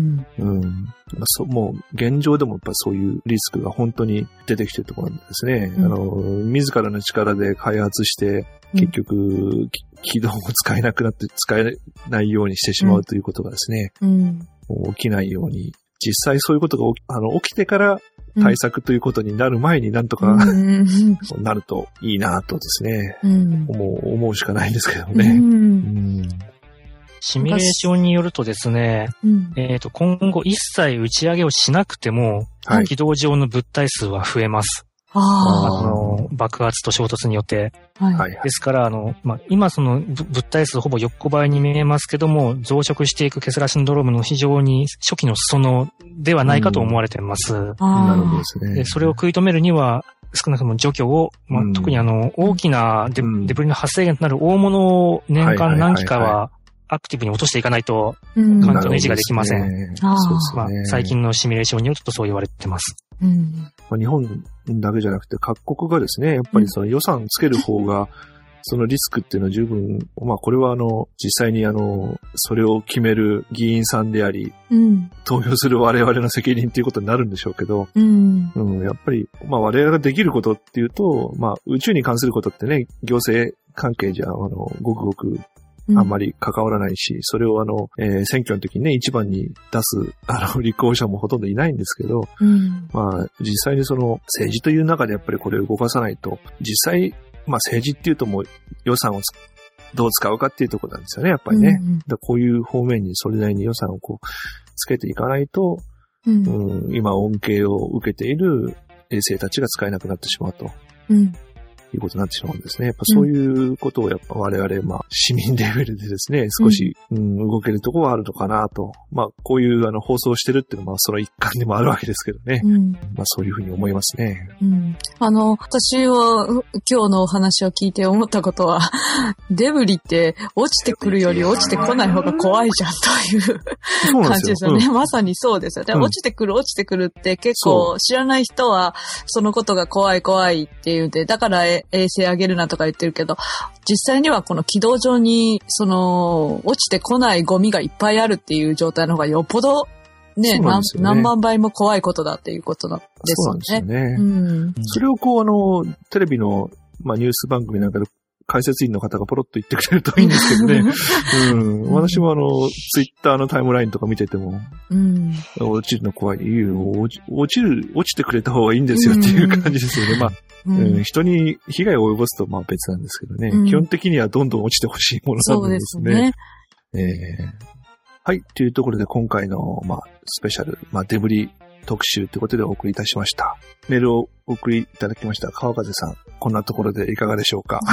もう現状でもやっぱそういうリスクが本当に出てきてるところなんですね。自らの力で開発して結局軌道も使えなくなって使えないようにしてしまうということがですね、起きないように、実際そういうことが起きてから対策ということになる前になんとか、なるといいなとですね、思うしかないんですけどね。 シミュレーションによるとですね、今後一切打ち上げをしなくても、軌道上の物体数は増えます。爆発と衝突によって。ですから、今その物体数ほぼ横ばいに見えますけども、増殖していくケスラシンドロームの非常に初期の裾野ではないかと思われています。 なるほどですね。 で、それを食い止めるには、少なくとも除去を、特に大きなデブリの発生源となる大物を年間何機かは、アクティブに落としていかないと、環境の維持ができません。最近のシミュレーションによるとそう言われてます。 日本だけじゃなくて各国がですね、やっぱりその予算つける方が、そのリスクっていうのは十分、これは実際にそれを決める議員さんであり、投票する我々の責任っていうことになるんでしょうけど、やっぱり、我々ができることっていうと、宇宙に関することってね、行政関係じゃ、ごくごく、あんまり関わらないし、それを選挙の時にね、一番に出す、立候補者もほとんどいないんですけど、実際にその政治という中でやっぱりこれを動かさないと、実際、政治っていうともう予算をどう使うかっていうところなんですよね、やっぱりね。こういう方面にそれなりに予算をつけていかないと、今恩恵を受けている衛星たちが使えなくなってしまうと。いうことになってしまうんですね。やっぱそういうことをやっぱ我々、市民レベルでですね、少し、動けるところはあるのかなと。こういう放送してるっていうのはその一環でもあるわけですけどね。そういうふうに思いますね。 私は今日のお話を聞いて思ったことは、デブリって落ちてくるより落ちてこない方が怖いじゃんという感じですよね。まさにそうですよね。落ちてくるって結構知らない人はそのことが怖いって言うんで、だから衛星上げるなとか言ってるけど、実際にはこの軌道上に落ちてこないゴミがいっぱいあるっていう状態の方がよっぽどね、何万倍も怖いことだっていうことですよね。 そうなんですよね。それをテレビの、ニュース番組なんかで解説員の方がポロッと言ってくれるといいんですけどね。私もツイッターのタイムラインとか見てても、落ちるの怖い。落ちてくれた方がいいんですよっていう感じですよね。人に被害を及ぼすと別なんですけどね。基本的にはどんどん落ちてほしいものなんですね。そうですね。はい。というところで今回の、スペシャル、デブリ特集ということでお送りいたしました。メールをお送りいただきました川風さん。こんなところでいかがでしょうか。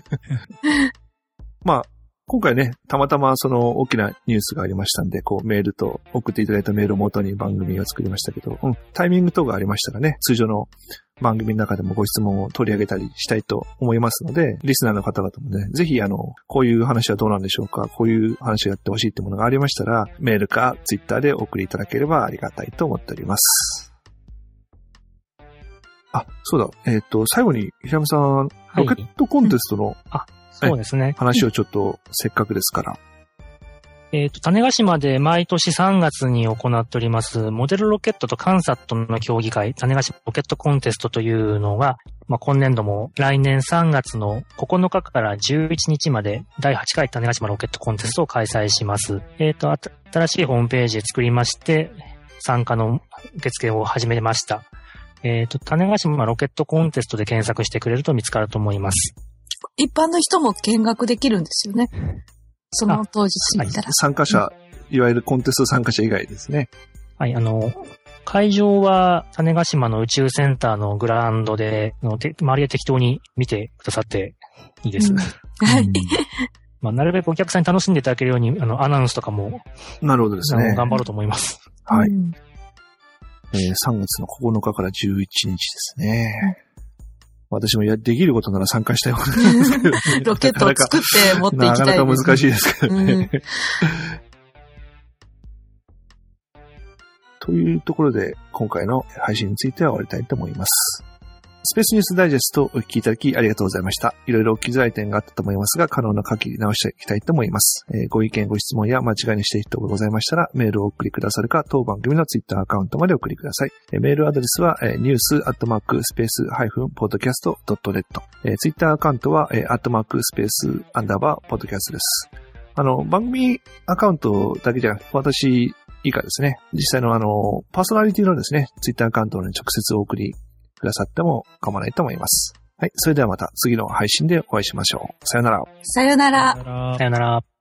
今回ね、たまたまその大きなニュースがありましたんで、メールと送っていただいたメールを元に番組を作りましたけど、タイミング等がありましたらね、通常の番組の中でもご質問を取り上げたりしたいと思いますので、リスナーの方々もね、ぜひこういう話はどうなんでしょうか、こういう話をやってほしいってものがありましたら、メールかツイッターでお送りいただければありがたいと思っております。そうだ、最後に平山さん、ロケットコンテストの、 そうですね。 話をちょっとせっかくですから。 種子島で毎年3月に行っております、モデルロケットとカンサットの競技会、種子島ロケットコンテストというのが、今年度も来年3月の9日から11日まで第8回種子島ロケットコンテストを開催します。新しいホームページで作りまして、参加の受付を始めました。種子島ロケットコンテストで検索してくれると見つかると思います。 一般の人も見学できるんですよね。その当日行ったら。 参加者、いわゆるコンテスト参加者以外ですね。 はい、会場は種子島の宇宙センターのグラウンドで、周りで適当に見てくださっていいです。 はい。 まあ、なるべくお客さんに楽しんでいただけるように、アナウンスとかも、 なるほどですね。 頑張ろうと思います。 はい。3月の9日から11日ですね。私もできることなら参加したいことなんですけど、ね、 ロケットを作って持っていきたいです、ね。 なかなか難しいですけどね。というところで、今回の配信については終わりたいと思います。スペースニュースダイジェストをお聞きいただきありがとうございました。いろいろ聞きづらい点があったと思いますが、可能な限り直していきたいと思います。ご意見、ご質問や間違いにしている人がございましたら、メールをお送りくださるか、当番組のツイッターアカウントまでお送りください。メールアドレスは、news@space-podcast.net。ツイッターアカウントは、@space_podcast です。番組アカウントだけじゃなくて、私以下ですね、実際のパーソナリティのですね、ツイッターアカウントに直接お送りくださっても構わないと思います。はい。それではまた次の配信でお会いしましょう。さよなら。 さよなら。 さよなら。